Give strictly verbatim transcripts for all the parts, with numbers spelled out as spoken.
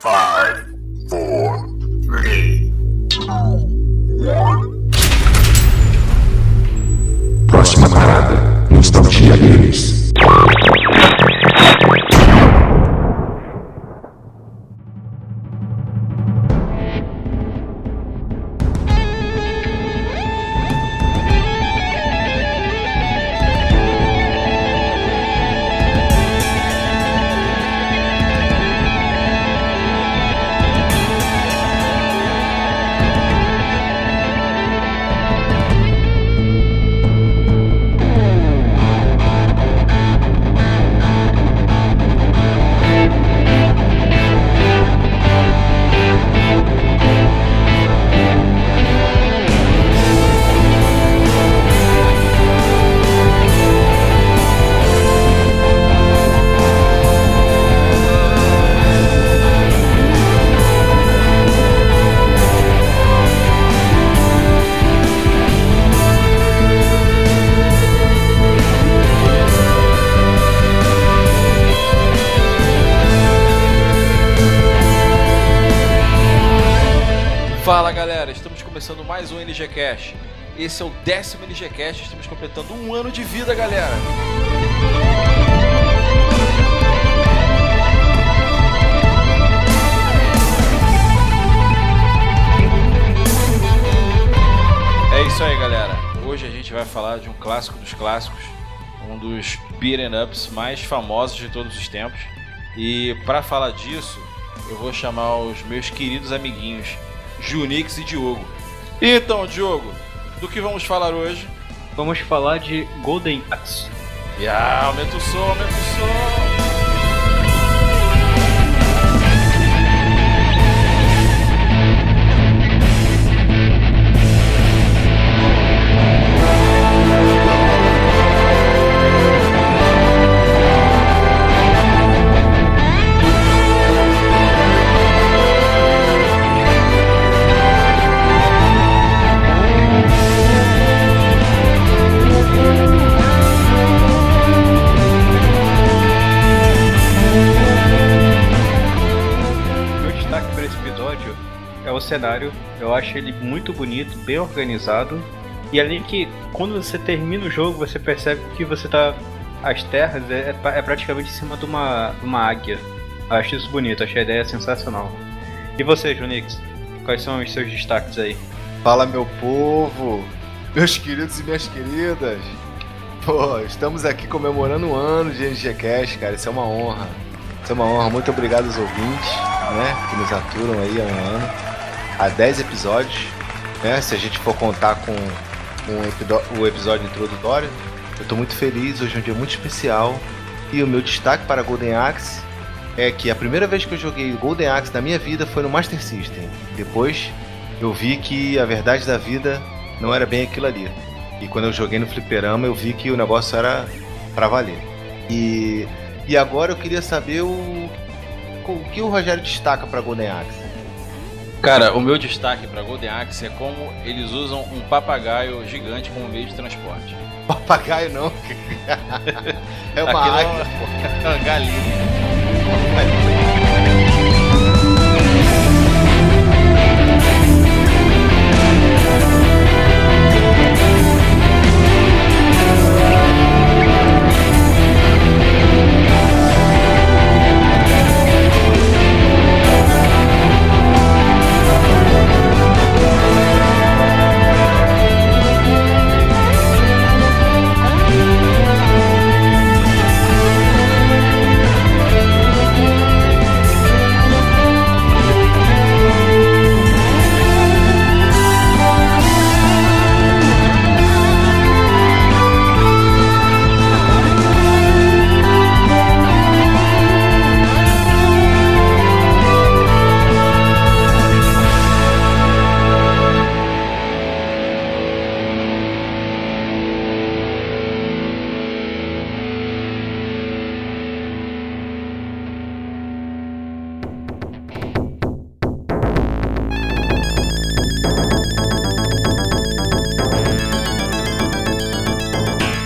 Five, four, three, two, one. Próxima parada, Nostalgia Games. Fala galera, estamos começando mais um N G Cast. Esse é o décimo N G Cast, estamos completando um ano de vida, galera. É isso aí, galera. Hoje a gente vai falar de um clássico dos clássicos, um dos beat'em ups mais famosos de todos os tempos. E para falar disso, eu vou chamar os meus queridos amiguinhos Junix e Diogo. Então, Diogo, do que vamos falar hoje? Vamos falar de Golden Axe. Yeah, aumenta o som, aumenta o som. O cenário, eu acho ele muito bonito, bem organizado, e além que quando você termina o jogo você percebe que você tá, as terras é, é praticamente em cima de uma, de uma águia. Eu acho isso bonito, achei a ideia sensacional. E você, Junix, quais são os seus destaques aí? Fala, meu povo, meus queridos e minhas queridas. Pô, estamos aqui comemorando um ano de N G Cast, cara, isso é uma honra. Isso é uma honra, muito obrigado aos ouvintes, né, que nos aturam aí há um ano. Há dez episódios, né? Se a gente for contar com, com o, epido- o episódio introdutório. Eu estou muito feliz, hoje é um dia muito especial. E o meu destaque para Golden Axe é que a primeira vez que eu joguei Golden Axe na minha vida foi no Master System. Depois eu vi que a verdade da vida não era bem aquilo ali. E quando eu joguei no fliperama eu vi que o negócio era para valer. E, e agora eu queria saber o, o que o Rogério destaca para Golden Axe. Cara, o meu destaque para Golden Axe é como eles usam um papagaio gigante como meio de transporte. Papagaio não. É uma Aquilo águia. É uma galinha.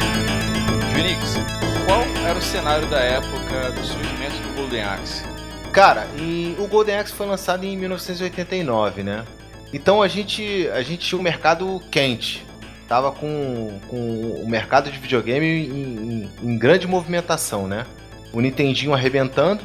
cenário da época do surgimento do Golden Axe. Cara, em, o Golden Axe foi lançado em mil novecentos e oitenta e nove, né? Então a gente, a gente tinha um mercado quente. Tava com, com o mercado de videogame em, em, em grande movimentação, né? O Nintendinho arrebentando.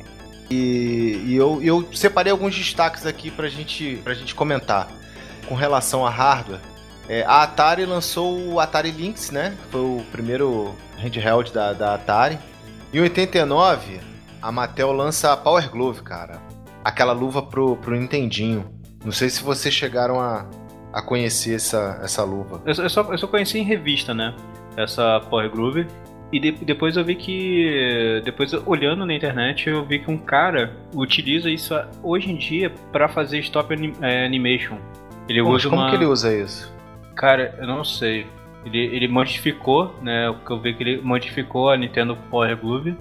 E, e eu, eu separei alguns destaques aqui pra gente, pra gente comentar. Com relação a hardware, é, a Atari lançou o Atari Lynx, né? Foi o primeiro handheld da, da Atari. Em oitenta e nove, a Mattel lança a Power Glove, cara. Aquela luva pro, pro Nintendinho. Não sei se vocês chegaram a, a conhecer essa, essa luva. Eu, eu, só, eu só conheci em revista, né? Essa Power Glove. E de, depois eu vi que... Depois, olhando na internet, eu vi que um cara utiliza isso hoje em dia pra fazer stop anim, é, animation. Ele Como, usa como uma... que ele usa isso? Cara, eu não sei. Ele, ele modificou, né? O que eu vi que ele modificou a Nintendo Power Glove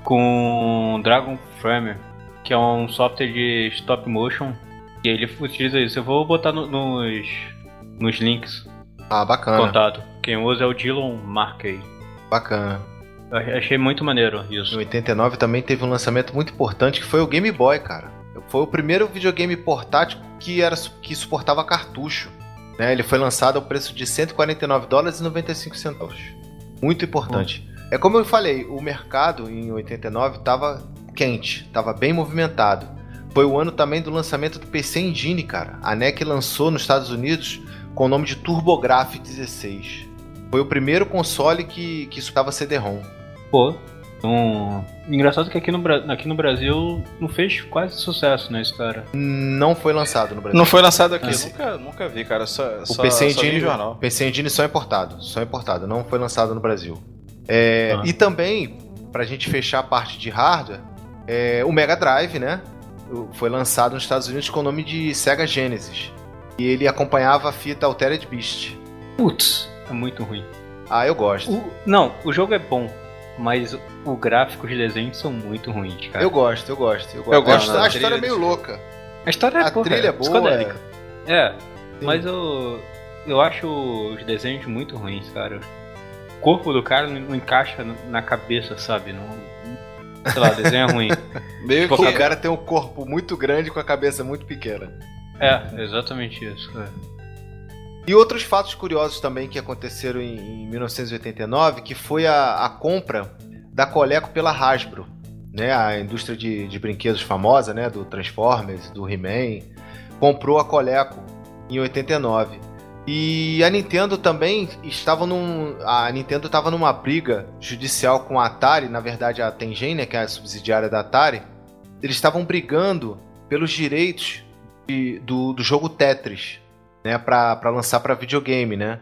com Dragon Framer, que é um software de stop motion. E ele utiliza isso. Eu vou botar no, nos, nos links. Ah, bacana. Contato. Quem usa é o Dillon Markey. Bacana. Eu achei muito maneiro isso. Em oitenta e nove também teve um lançamento muito importante que foi o Game Boy, cara. Foi o primeiro videogame portátil que, era, que suportava cartucho. Né? Ele foi lançado ao preço de cento e quarenta e nove dólares e noventa e cinco centavos. Muito importante. Hum. É como eu falei, o mercado em oitenta e nove estava quente, estava bem movimentado. Foi o ano também do lançamento do P C Engine, cara. A N E C lançou nos Estados Unidos com o nome de TurboGrafx dezesseis. Foi o primeiro console que, que suportava C D ROM. Pô, um... engraçado que aqui no, aqui no Brasil não fez quase sucesso, né, esse cara? Não foi lançado no Brasil. Não foi lançado aqui, Ah, nunca, nunca vi, cara. Só, o só, P C só vi Engine, em jornal. P C Engine só importado, só importado, não foi lançado no Brasil. É, ah. E também, pra gente fechar a parte de hardware, é, o Mega Drive, né? Foi lançado nos Estados Unidos com o nome de Sega Genesis. E ele acompanhava a fita Altered Beast. Putz, é muito ruim. Ah, eu gosto. O... Não, o jogo é bom, mas o gráfico e os desenhos são muito ruins, cara. Eu gosto, eu gosto. Eu gosto. Eu gosto a, da a história é trilha meio desse louca. A história é A porra, trilha é boa. psicodélica. É... É, Sim. mas eu, eu acho os desenhos muito ruins, cara. O corpo do cara não encaixa na cabeça, sabe? Não, sei lá, o desenho é ruim. Meio O que... cara tem um corpo muito grande com a cabeça muito pequena. É, exatamente isso. É. E outros fatos curiosos também que aconteceram em, em mil novecentos e oitenta e nove, que foi a, a compra da Coleco pela Hasbro, né? A indústria de, de brinquedos famosa, né? Do Transformers, do He-Man, comprou a Coleco em oitenta e nove. E a Nintendo também estava num, a Nintendo estava numa briga judicial com a Atari, na verdade a Tengen, né, que é a subsidiária da Atari. Eles estavam brigando pelos direitos de, do, do jogo Tetris, né, para lançar para videogame, né?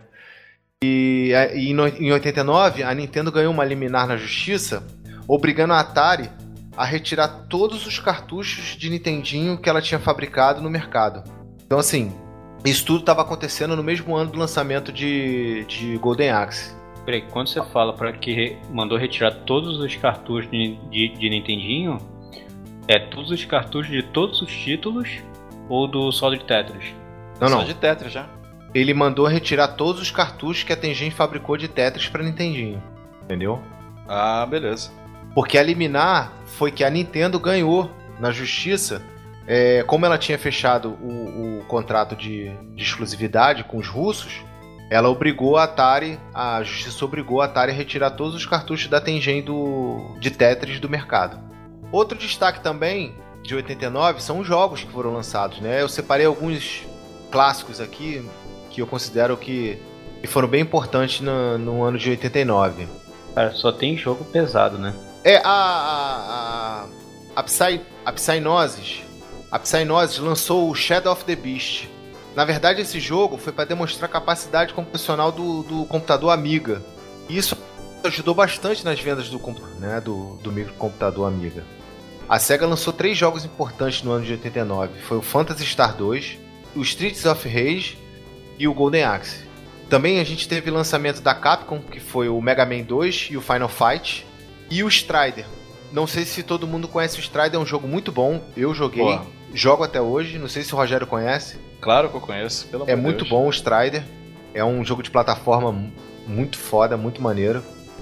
E, e no, em oitenta e nove a Nintendo ganhou uma liminar na justiça, obrigando a Atari a retirar todos os cartuchos de Nintendinho que ela tinha fabricado no mercado. Então assim, isso tudo estava acontecendo no mesmo ano do lançamento de, de Golden Axe. Peraí, quando você fala para que re- mandou retirar todos os cartuchos de, de, de Nintendinho, é todos os cartuchos de todos os títulos ou do só de Tetris? Não, Só não. de Tetris já. Ele mandou retirar todos os cartuchos que a Tengen fabricou de Tetris para Nintendinho. Entendeu? Ah, beleza. Porque a liminar foi que a Nintendo ganhou na justiça. É, como ela tinha fechado o, o contrato de, de exclusividade com os russos, ela obrigou a Atari, a justiça obrigou a Atari a retirar todos os cartuchos da Tengen do, de Tetris do mercado. Outro destaque também de oitenta e nove são os jogos que foram lançados, né? Eu separei alguns clássicos aqui que eu considero que, que foram bem importantes no, no ano de oitenta e nove. Cara, só tem jogo pesado, né? É, a, a, a, a, Psy, a Psygnosis, a Psygnosis lançou o Shadow of the Beast. Na verdade, esse jogo foi para demonstrar a capacidade computacional do, do computador Amiga. E isso ajudou bastante nas vendas do, né, do, do microcomputador Amiga. A SEGA lançou três jogos importantes no ano de oitenta e nove. Foi o Phantasy Star dois, o Streets of Rage e o Golden Axe. Também a gente teve lançamento da Capcom, que foi o Mega Man dois e o Final Fight. E o Strider. Não sei se todo mundo conhece o Strider, é um jogo muito bom. Eu joguei, Boa. jogo até hoje. Não sei se o Rogério conhece. Claro que eu conheço, pelo amor É de muito Deus. bom o Strider. É um jogo de plataforma muito foda, muito maneiro.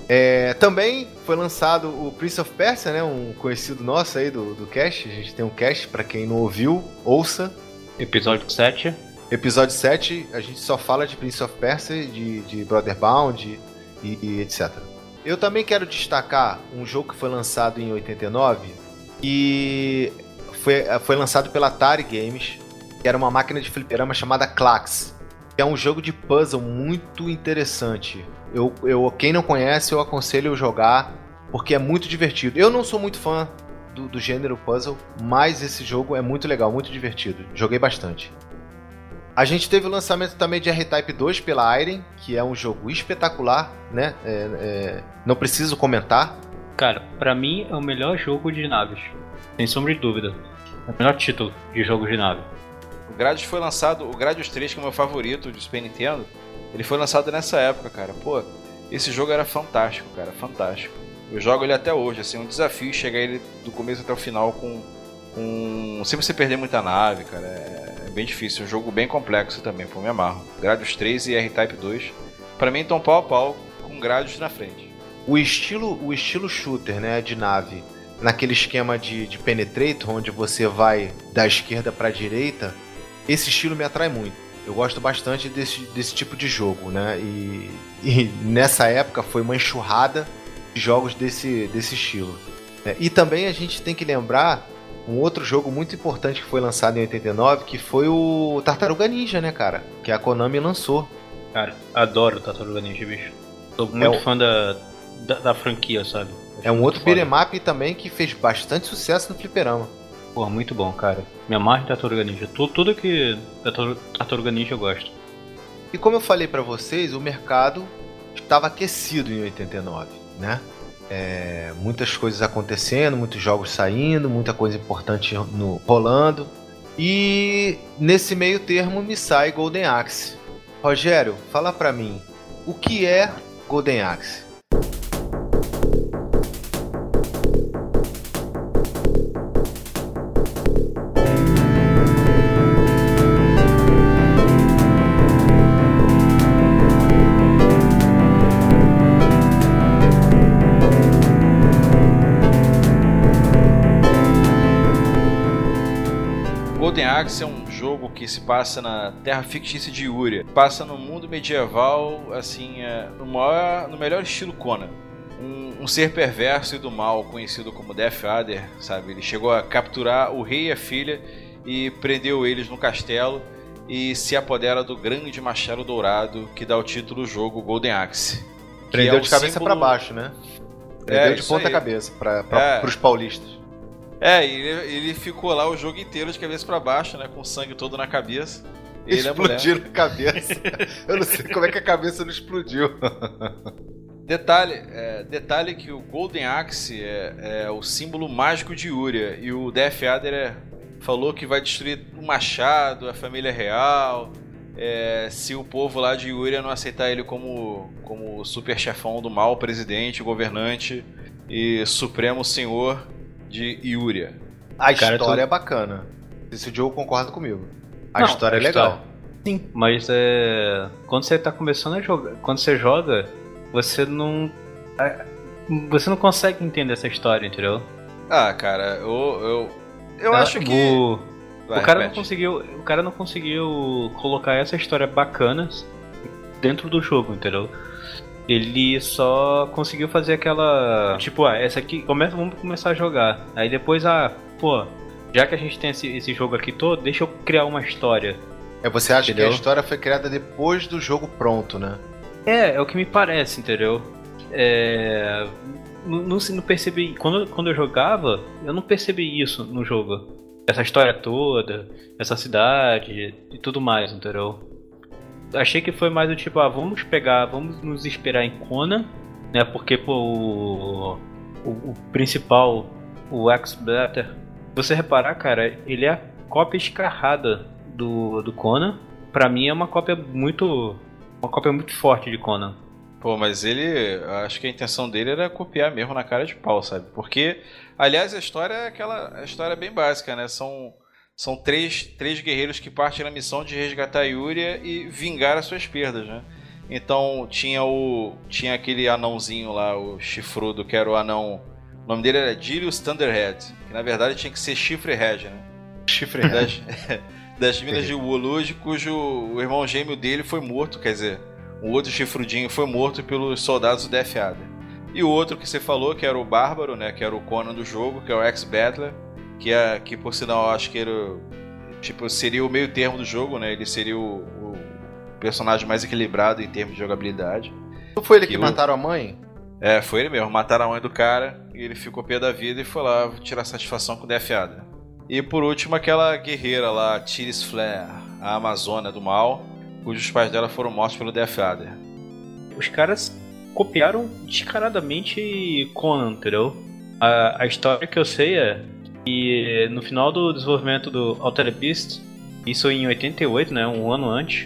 É, também foi lançado o Prince of Persia, né? Um conhecido nosso aí do, do cast. A gente tem um cast, pra quem não ouviu, ouça. Episódio sete. Episódio sete, a gente só fala de Prince of Persia, de, de Brotherbound e, e etcétera. Eu também quero destacar um jogo que foi lançado em oitenta e nove e foi, foi lançado pela Atari Games, que era uma máquina de fliperama chamada Klax, que é um jogo de puzzle muito interessante. Eu, eu, quem não conhece, eu aconselho a jogar, porque é muito divertido. Eu não sou muito fã do, do gênero puzzle, mas esse jogo é muito legal, muito divertido. Joguei bastante. A gente teve o lançamento também de R-Type dois pela Irem, que é um jogo espetacular, né? É, é, não preciso comentar. Cara, pra mim é o melhor jogo de naves, sem sombra de dúvida. É o melhor título de jogo de nave. O Gradius foi lançado, o Gradius três, que é o meu favorito de Super Nintendo, ele foi lançado nessa época, cara. Pô, esse jogo era fantástico, cara, fantástico. Eu jogo ele até hoje, assim, é um desafio chegar ele do começo até o final com... com... sem você perder muita nave, cara. É... bem difícil, um jogo bem complexo também, pô, me amarro. Gradius três e R-Type dois, pra mim estão pau a pau com Gradius na frente. O estilo, o estilo shooter, né, de nave, naquele esquema de, de Penetrator, onde você vai da esquerda pra direita, esse estilo me atrai muito. Eu gosto bastante desse, desse tipo de jogo, né, e, e nessa época foi uma enxurrada de jogos desse, desse estilo. E também a gente tem que lembrar um outro jogo muito importante que foi lançado em oitenta e nove, que foi o Tartaruga Ninja, né, cara? Que a Konami lançou. Cara, adoro o Tartaruga Ninja, bicho. Sou muito é o... fã da, da, da franquia, sabe? É um outro beat'em up também que fez bastante sucesso no fliperama. Porra, muito bom, cara. Me amarro em Tartaruga Ninja. Tudo, tudo que Tartaruga Ninja eu gosto. E como eu falei pra vocês, o mercado estava aquecido em oitenta e nove, né? É, muitas coisas acontecendo, muitos jogos saindo, muita coisa importante no, rolando. E nesse meio termo me sai Golden Axe. Rogério, fala pra mim, o que é Golden Axe? Golden Axe é um jogo que se passa na terra fictícia de Yuria. Passa no mundo medieval, assim, é, no, maior, no melhor estilo Conan. Um, um ser perverso e do mal, conhecido como Death Adder, sabe? Ele chegou a capturar o rei e a filha e prendeu eles no castelo e se apodera do grande machado dourado que dá o título do jogo Golden Axe. Prendeu é de cabeça símbolo... pra baixo, né? Prendeu é, de ponta aí. cabeça pra, pra, é. pros paulistas. É, ele, ele ficou lá o jogo inteiro de cabeça pra baixo, né? Com o sangue todo na cabeça. Ele explodiu na cabeça. Eu não sei como é que a cabeça não explodiu. Detalhe, é, detalhe que o Golden Axe é, é o símbolo mágico de Yuria. E o Death Adder é, falou que vai destruir o machado, a família real. É, se o povo lá de Yuria não aceitar ele como, como super chefão do mal, presidente, governante e supremo senhor de Yuria. A Cara, história tu... é bacana. Se o Joe concorda comigo. A Não, história a é legal. história... Sim, mas é... quando você tá começando a jogar, quando você joga, você não você não consegue entender essa história, entendeu? Ah, cara, eu eu, eu ah, acho que o... Vai, o cara repete. não conseguiu, o cara não conseguiu colocar essa história bacana dentro do jogo, entendeu? Ele só conseguiu fazer aquela... Tipo, ah, essa aqui... Começa, vamos começar a jogar. Aí depois, ah, pô... Já que a gente tem esse, esse jogo aqui todo, deixa eu criar uma história. É, você acha Entendeu? que a história foi criada depois do jogo pronto, né? É, é o que me parece, entendeu? É... Não, não, não percebi... Quando, quando eu jogava, eu não percebi isso no jogo. Essa história toda, essa cidade e tudo mais, entendeu? Achei que foi mais do tipo, ah, vamos pegar, vamos nos inspirar em Conan, né? Porque, pô, o, o, o principal, o X-Blatter, se você reparar, cara, ele é a cópia escarrada do, do Conan. Pra mim é uma cópia muito, uma cópia muito forte de Conan. Pô, mas ele, acho que a intenção dele era copiar mesmo na cara de pau, sabe? Porque, aliás, a história é aquela, a história é bem básica, né? São São três, três guerreiros que partem na missão de resgatar Yuria e vingar as suas perdas, né? Então tinha o tinha aquele anãozinho lá, o chifrudo, que era o anão. O nome dele era Dilius Thunderhead, que na verdade tinha que ser Chifrehead, né? Chifrehead. Das, das minas de Woluj, cujo o irmão gêmeo dele foi morto, quer dizer, o outro chifrudinho foi morto pelos soldados do Death Adder. E o outro que você falou, que era o Bárbaro, né? Que era o Conan do jogo, que é o Ex-Battler, que, é, que por sinal eu acho que era, tipo, seria o meio termo do jogo, né? Ele seria o, o personagem mais equilibrado em termos de jogabilidade. Não foi ele que, que mataram o... a mãe? É, foi ele mesmo. Mataram a mãe do cara e ele ficou pé da vida e foi lá tirar satisfação com o Death Adder. E por último, aquela guerreira lá, Tiris Flare, a Amazona do Mal, cujos pais dela foram mortos pelo Death Adder. Os caras copiaram descaradamente Conan, entendeu? A, a história que eu sei é que no final do desenvolvimento do Altered Beast, isso em oitenta e oito, né, um ano antes,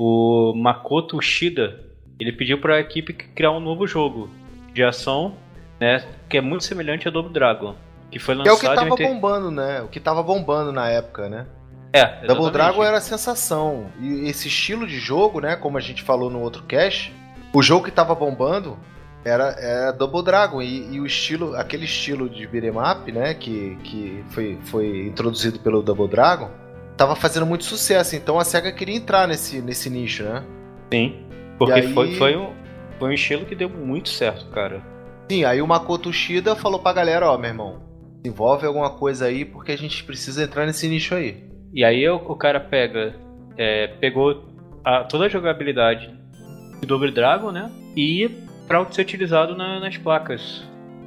o Makoto Ushida, ele pediu para a equipe criar um novo jogo de ação, né, que é muito semelhante a Double Dragon, que foi lançado... Que é o que tava em oitenta... bombando, né? O que tava bombando na época, né? É, exatamente. Double Dragon era a sensação. E esse estilo de jogo, né, como a gente falou no outro cast, o jogo que tava bombando era, era Double Dragon. E, e o estilo, aquele estilo de beat'em up, né, que, que foi, foi introduzido pelo Double Dragon, tava fazendo muito sucesso. Então a SEGA queria entrar nesse, nesse nicho, né? Sim, porque aí... foi, foi, um, foi um estilo que deu muito certo, cara. Sim, aí o Makoto Ushida falou pra galera, ó, meu irmão, desenvolve alguma coisa aí porque a gente precisa entrar nesse nicho aí. E aí o, o cara pega, é, pegou a, toda a jogabilidade do Double Dragon, né? E para ser utilizado na, nas placas,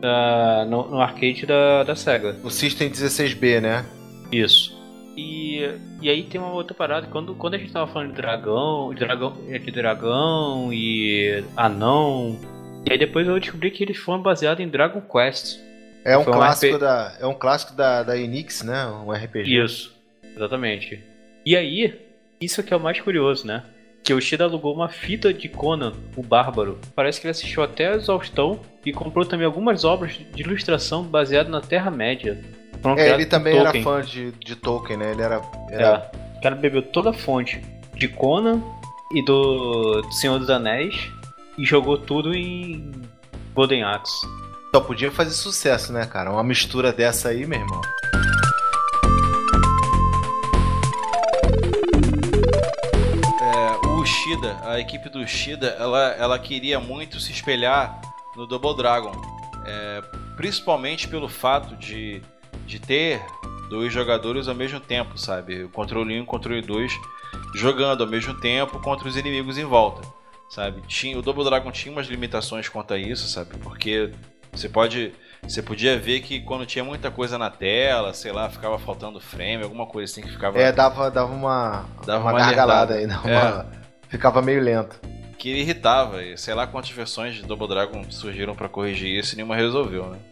da, no, no arcade da, da SEGA. O System dezesseis B, né? Isso. E, e aí tem uma outra parada, quando, quando a gente tava falando de dragão, de dragão, de dragão e anão, e aí depois eu descobri que eles foram baseados em Dragon Quest. É um, Foi um clássico R P... da, é um clássico da, da Enix, né? Um R P G. Isso, exatamente. E aí, isso que é o mais curioso, né? Que o Ushida alugou uma fita de Conan, o Bárbaro. Parece que ele assistiu até a exaustão e comprou também algumas obras de ilustração baseadas na Terra-média. É, ele também era fã de, de Tolkien, né? Ele era... era... É, o cara bebeu toda a fonte de Conan e do, do Senhor dos Anéis e jogou tudo em Golden Axe. Só podia fazer sucesso, né, cara? Uma mistura dessa aí, meu irmão. É, o Ushida, a equipe do Ushida, ela, ela queria muito se espelhar no Double Dragon. É, principalmente pelo fato de, de ter dois jogadores ao mesmo tempo, sabe? O controle um e o controle dois jogando ao mesmo tempo contra os inimigos em volta, sabe? Tinha, o Double Dragon tinha umas limitações quanto a isso, sabe? Porque você pode, você podia ver que quando tinha muita coisa na tela, sei lá, ficava faltando frame, alguma coisa assim que ficava... É, dava, dava uma, dava uma, uma gargalada aí, dava é. uma... ficava meio lento. Que irritava, e sei lá quantas versões de Double Dragon surgiram pra corrigir isso e nenhuma resolveu, né?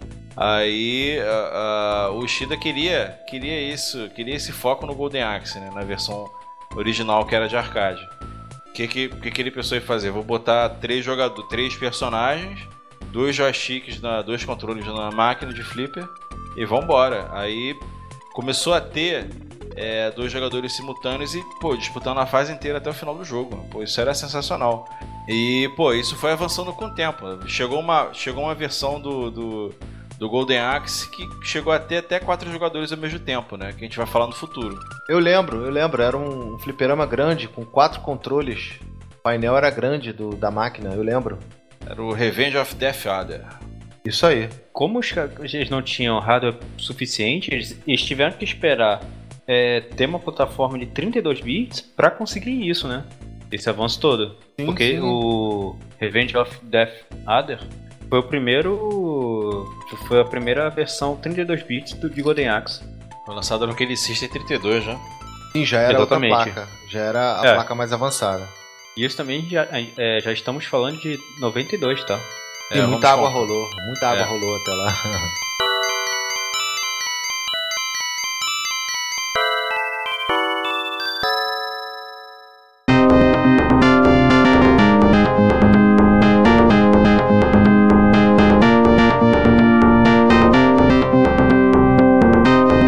Aí a, a, o Ushida queria, queria isso, queria esse foco no Golden Axe, né? Na versão original que era de arcade. O que, que, que, que ele pensou em fazer? Vou botar três jogadores, três personagens, dois joysticks, na, dois controles na máquina de flipper e vambora. Aí começou a ter é, dois jogadores simultâneos e, pô, disputando a fase inteira até o final do jogo. Pô, isso era sensacional. E, pô, isso foi avançando com o tempo. Chegou uma, chegou uma versão do, do, do Golden Axe que chegou a ter até quatro jogadores ao mesmo tempo, né? Que a gente vai falar no futuro. Eu lembro, eu lembro. Era um fliperama grande com quatro controles. O painel era grande do, da máquina, eu lembro. Era o Revenge of Death Adder. Isso aí. Como os, eles não tinham hardware suficiente, eles, eles tiveram que esperar é, ter uma plataforma de trinta e dois bits para conseguir isso, né? Esse avanço todo. Sim, Porque sim. o Revenge of Death Adder foi o primeiro. Foi a primeira versão trinta e dois bits do de Golden Axe. Foi lançado no aquele System trinta e dois já. Sim, já era Exatamente. outra placa. Já era a É. placa mais avançada. E isso também já, é, já estamos falando de noventa e dois, tá? E É, muita vamos água com- rolou. Muita água É. rolou até lá.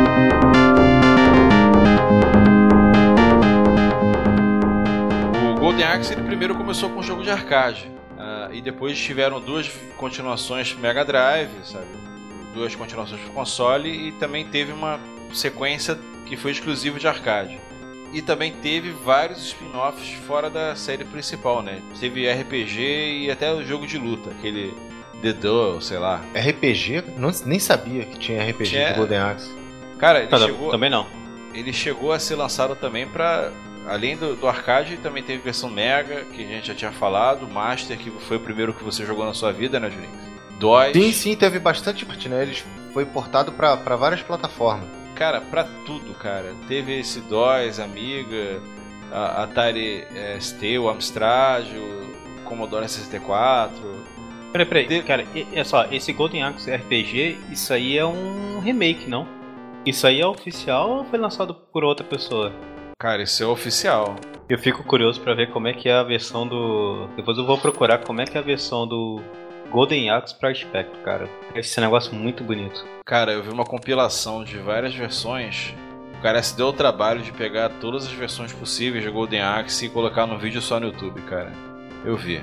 O Golden Axe ele primeiro começou com um jogo de arcade. Uh, e depois tiveram duas continuações pro Mega Drive, sabe? Duas continuações pro console e também teve uma sequência que foi exclusiva de arcade. E também teve vários spin-offs fora da série principal, né? Teve R P G e até o jogo de luta, aquele The Duel, sei lá. R P G? Não, nem sabia que tinha R P G tinha... do Golden Axe. Cara, ele Não, chegou... Também não. Ele chegou a ser lançado também pra... Além do, do arcade, também teve versão Mega, que a gente já tinha falado, Master, que foi o primeiro que você jogou na sua vida, né, Juninho? DOS. Sim, sim, teve bastante parte, né? Ele foi portado pra, pra várias plataformas. Cara, pra tudo, cara. Teve esse DOS, Amiga, a Atari é, S T, o Amstrad, o Commodore sessenta e quatro. Peraí, peraí, De... cara, é só, esse Golden Axe R P G, isso aí é um remake, não? Isso aí é oficial ou foi lançado por outra pessoa? Cara, isso é oficial. Eu fico curioso pra ver como é que é a versão do... Depois eu vou procurar como é que é a versão do Golden Axe pra Spectrum, cara. Esse negócio muito bonito. Cara, eu vi uma compilação de várias versões. O cara se deu o trabalho de pegar todas as versões possíveis de Golden Axe e colocar no vídeo só no YouTube, cara. Eu vi.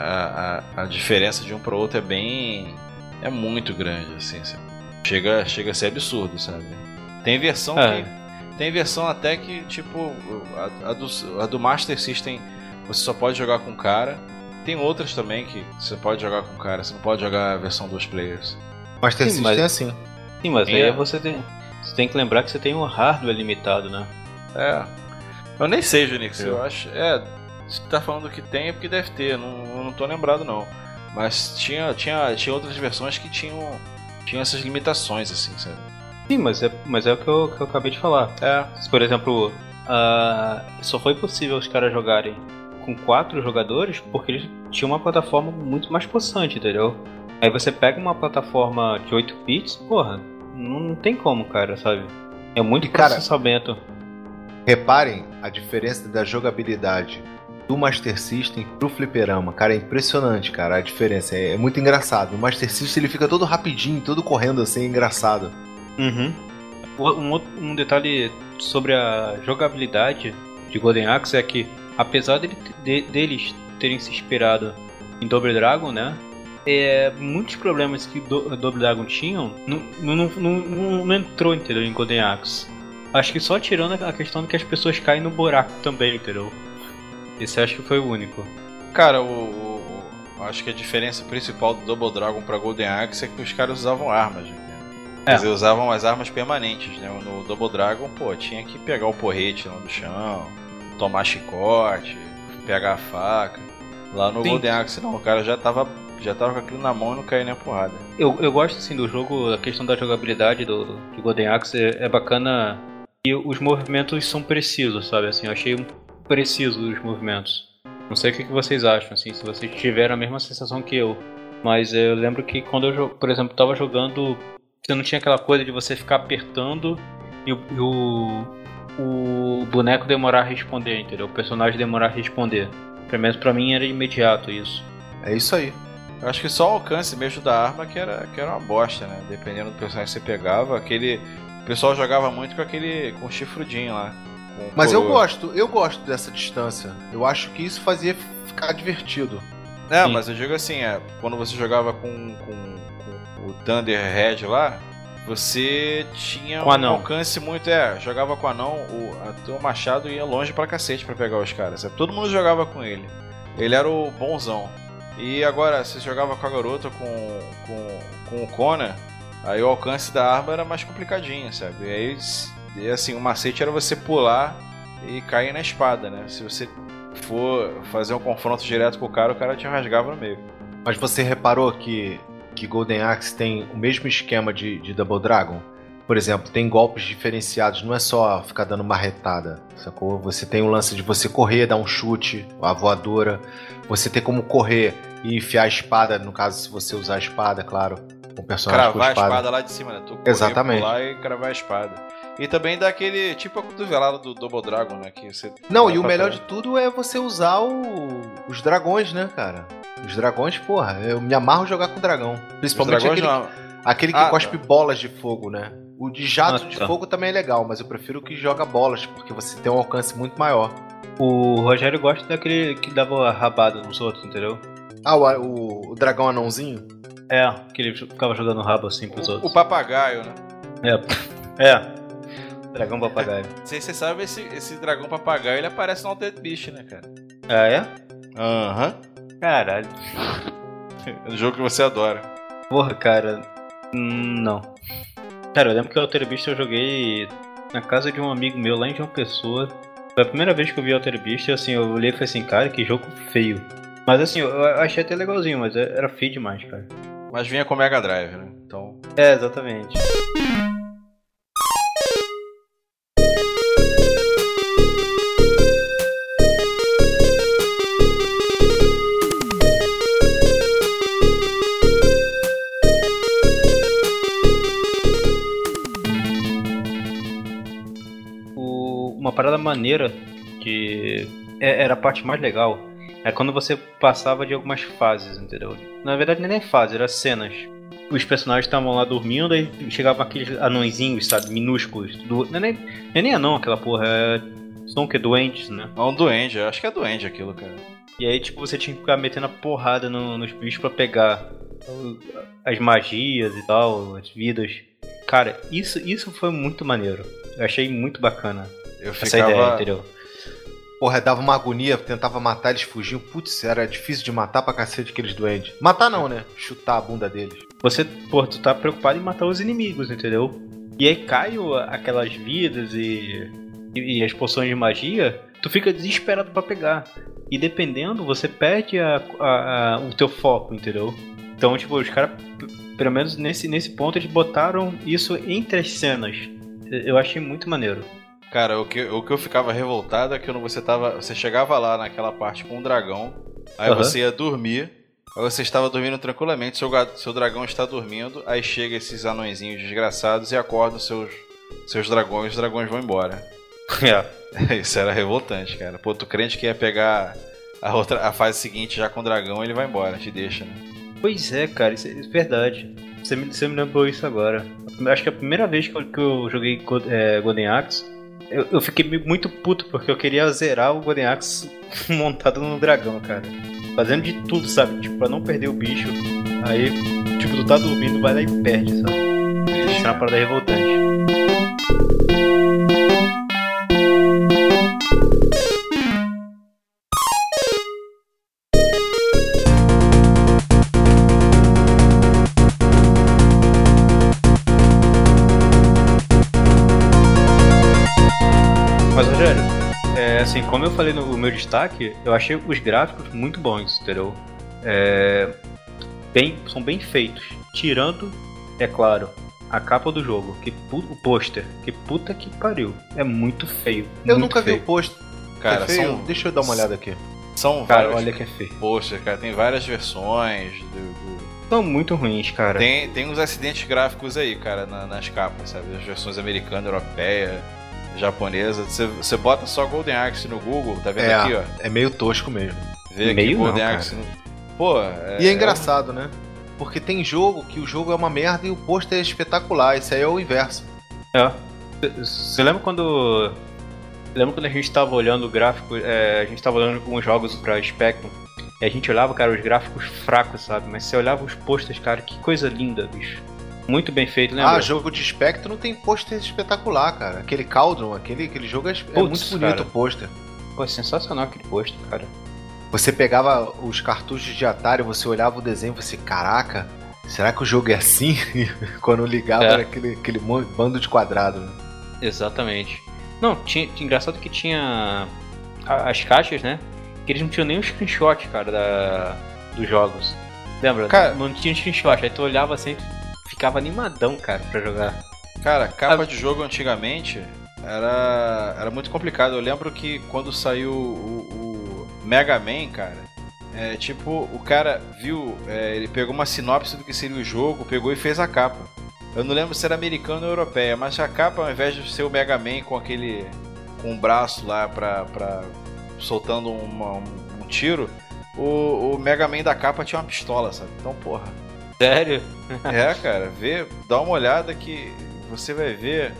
A, a, a diferença de um pro outro é bem... É muito grande, assim. Chega, chega a ser absurdo, sabe? Tem versão é. que... Tem versão até que, tipo, a, a, do, a do Master System você só pode jogar com cara. Tem outras também que você pode jogar com cara, você não pode jogar a versão dois players. Master Sim, System mas... é assim. Sim, mas É. aí você tem, você tem que lembrar que você tem um hardware limitado, né? É. Eu nem sei, Junix, Eu. eu acho. É, se tá falando que tem é porque deve ter, não, eu não tô lembrado não. Mas tinha, tinha, tinha outras versões que tinham, tinham essas limitações, assim, sabe? Sim, mas é, mas é o que eu, que eu acabei de falar. É. Se, por exemplo, uh, só foi possível os caras jogarem com quatro jogadores porque eles tinham uma plataforma muito mais possante, entendeu? Aí você pega uma plataforma de oito bits, porra, não, não tem como, cara, sabe? É muito E, cara, processamento. Reparem a diferença da jogabilidade do Master System pro fliperama. Cara, é impressionante, cara, a diferença. É, é muito engraçado. O Master System ele fica todo rapidinho, todo correndo assim, é engraçado. Uhum. Um, outro- um detalhe sobre a jogabilidade de Golden Axe é que, apesar dele- de- deles terem se inspirado em Double Dragon, né? É, muitos problemas que do, Double Dragon tinham não, não, não, não, não entrou, entendeu, em Golden Axe. Acho que só tirando a questão de que as pessoas caem no buraco também, entendeu? Esse acho que foi o único. Cara, o, o- o- acho que a diferença principal do Double Dragon pra Golden Axe é que os caras usavam armas, né? É. Quer dizer, usavam as armas permanentes, né? No Double Dragon, pô, tinha que pegar o porrete lá do chão, tomar chicote, pegar a faca. Lá no Sim. Golden Axe não, o cara já tava, já tava com aquilo na mão e não caía nem a porrada. Eu, eu gosto assim do jogo, a questão da jogabilidade do, do de Golden Axe é, é bacana e os movimentos são precisos, sabe? Assim, eu achei um preciso os movimentos. Não sei o que que vocês acham, assim, se vocês tiveram a mesma sensação que eu. Mas eu lembro que quando eu, jo- por exemplo, tava jogando, você não tinha aquela coisa de você ficar apertando e o, e o, o boneco demorar a responder, entendeu? O personagem demorar a responder. Pelo menos pra mim era imediato isso. É isso aí. Eu acho que só o alcance mesmo da arma que era, que era uma bosta, né? Dependendo do personagem que você pegava, aquele... O pessoal jogava muito com aquele... com o chifrudinho lá. com o Mas eu coroa. gosto, eu gosto dessa distância. Eu acho que isso fazia ficar divertido. É, Sim. mas eu digo assim, é, quando você jogava com, com, com o Thunderhead lá, você tinha Com um anão. alcance muito, é, jogava com o anão, o a- teu machado ia longe pra cacete pra pegar os caras, sabe? Todo mundo jogava com ele. Ele era o bonzão. E agora, se você jogava com a garota, com, com, com o Conan, aí o alcance da arma era mais complicadinho, sabe? E aí, s- e assim, o macete era você pular e cair na espada, né? Se você for fazer um confronto direto com o cara, o cara te rasgava no meio. Mas você reparou que, que Golden Axe tem o mesmo esquema de, de Double Dragon? Por exemplo, tem golpes diferenciados, não é só ficar dando marretada, sacou? Você tem o lance de você correr, dar um chute, a voadora. Você tem como correr e enfiar a espada, no caso, se você usar a espada, claro. Com o personagem com Cravar a espada. espada lá de cima, né? Tu correr, Exatamente. pular e cravar a espada. E também dá aquele, tipo a cotovelada do Double Dragon, né? Que você Não, vai e o pra melhor trás. de tudo é você usar o- os dragões, né, cara? Os dragões, porra, eu me amarro jogar com dragão. Os Principalmente dragões aquele, não. aquele que Ah, cospe bolas de fogo, né? O de jato Ah, de tá. fogo também é legal, mas eu prefiro o que joga bolas, porque você tem um alcance muito maior. O Rogério gosta daquele que dava rabada nos outros, entendeu? Ah, o, o, o dragão anãozinho? É, que ele ficava jogando rabo assim pros O, outros. o papagaio, né? É, é. Dragão papagaio. Não sei se você sabe, esse, esse dragão papagaio ele aparece no Altered Beast, né, cara? Ah, é? Aham. Caralho. É um jogo que você adora. Porra, cara. Hum, não. Cara, eu lembro que o Altered Beast eu joguei na casa de um amigo meu lá em João Pessoa. Foi a primeira vez que eu vi Altered Beast, assim, eu olhei e falei assim, cara, que jogo feio. Mas assim, eu achei até legalzinho, mas era feio demais, cara. Mas vinha com Mega Drive, né? Então. É, exatamente. O, uma parada maneira que é, era a parte mais legal é quando você passava de algumas fases, entendeu? Na verdade não é nem fase, era cenas. Os personagens estavam lá dormindo e chegavam aqueles anõezinhos, sabe, minúsculos. Do, não, é nem, não é nem anão aquela porra, é, são o que? Doentes, né? É um duende, eu acho que é duende aquilo, cara. E aí, tipo, você tinha que ficar metendo a porrada no, nos bichos pra pegar as magias e tal, as vidas. Cara, isso, isso foi muito maneiro. Eu achei muito bacana Eu essa ficava... ideia, entendeu? Porra, dava uma agonia, tentava matar, eles fugiam. Putz, era difícil de matar pra cacete aqueles duendes. Matar não, né? Chutar a bunda deles. Você, pô, tu tá preocupado em matar os inimigos, entendeu? E aí cai o- aquelas vidas e, e, e as poções de magia, tu fica desesperado pra pegar. E dependendo, você perde a, a- a- o teu foco, entendeu? Então, tipo, os caras, p- pelo menos nesse, nesse ponto, eles botaram isso entre as cenas. Eu achei muito maneiro. Cara, o que, o que eu ficava revoltado é que quando você tava. Você chegava lá naquela parte com o dragão, aí Aham. você ia dormir, aí você estava dormindo tranquilamente, seu, ga- seu dragão está dormindo, aí chega esses anõezinhos desgraçados e acordam seus, seus dragões, os dragões vão embora. É. Isso era revoltante, cara. Pô, tu crente que ia pegar a, outra, a fase seguinte já com o dragão, ele vai embora, te deixa, né? Pois é, cara, isso é verdade. Você me, você me lembrou isso agora. Acho que a primeira vez que eu, que eu joguei Go- é, Golden Axe, eu, eu fiquei muito puto porque eu queria zerar o Golden Axe montado no dragão, cara. Fazendo de tudo, sabe? Tipo, pra não perder o bicho. Aí, tipo, tu tá dormindo, vai lá e perde, sabe? Isso é uma parada revoltante. Mas, Rogério, é, assim, como eu falei no meu destaque, eu achei os gráficos muito bons, entendeu? É, bem, são bem feitos, tirando, é claro, a capa do jogo, que pu- o pôster, que puta que pariu, é muito feio. Eu muito nunca vi feio. o post. Cara, É feio? são, Deixa eu dar uma olhada aqui. são Cara, vários. olha que é feio. Poxa, cara, tem várias versões. Do, do- São muito ruins, cara. Tem, tem uns acidentes gráficos aí, cara, na- nas capas, sabe? As versões americana, europeia, japonesa. Você, você bota só Golden Axe no Google, tá vendo É, aqui, ó? é meio tosco mesmo. Vê aqui Meio não, Golden cara. Axe. No... Pô, é, E é engraçado, né? Porque tem jogo que o jogo é uma merda e o pôster é espetacular. Esse aí é o inverso. É. Você lembra quando. Lembra quando a gente tava olhando o gráfico, é, a gente tava olhando alguns jogos pra Spectrum, e a gente olhava, cara, os gráficos fracos, sabe? Mas você olhava os posters, cara, que coisa linda, bicho. Muito bem feito, lembra? Ah, jogo de Spectrum tem pôster espetacular, cara. Aquele Cauldron, aquele, aquele jogo é, é Putz, muito bonito cara. o pôster. Pô, é sensacional aquele pôster, cara. Você pegava os cartuchos de Atari, você olhava o desenho e você, caraca, será que o jogo é assim? E quando ligava É. era aquele, aquele mon- bando de quadrado, né? Exatamente. Não, tinha, tinha- engraçado que tinha a- as caixas, né? Que eles não tinham nem um screenshot, cara, da, dos jogos. Lembra? Cara- não tinha screenshot. Aí tu olhava assim e ficava animadão, cara, pra jogar. Cara, capa Ah. de jogo antigamente era, era muito complicado. Eu lembro que quando saiu o, o Mega Man, cara, é, tipo, o cara viu, é, ele pegou uma sinopse do que seria o jogo, pegou e fez a capa. Eu não lembro se era americana ou europeia, mas a capa, ao invés de ser o Mega Man com aquele, com um braço lá pra, pra soltando uma- um, um tiro, o, o Mega Man da capa tinha uma pistola, sabe? Então, porra. Sério? É, cara, vê, dá uma olhada que você vai ver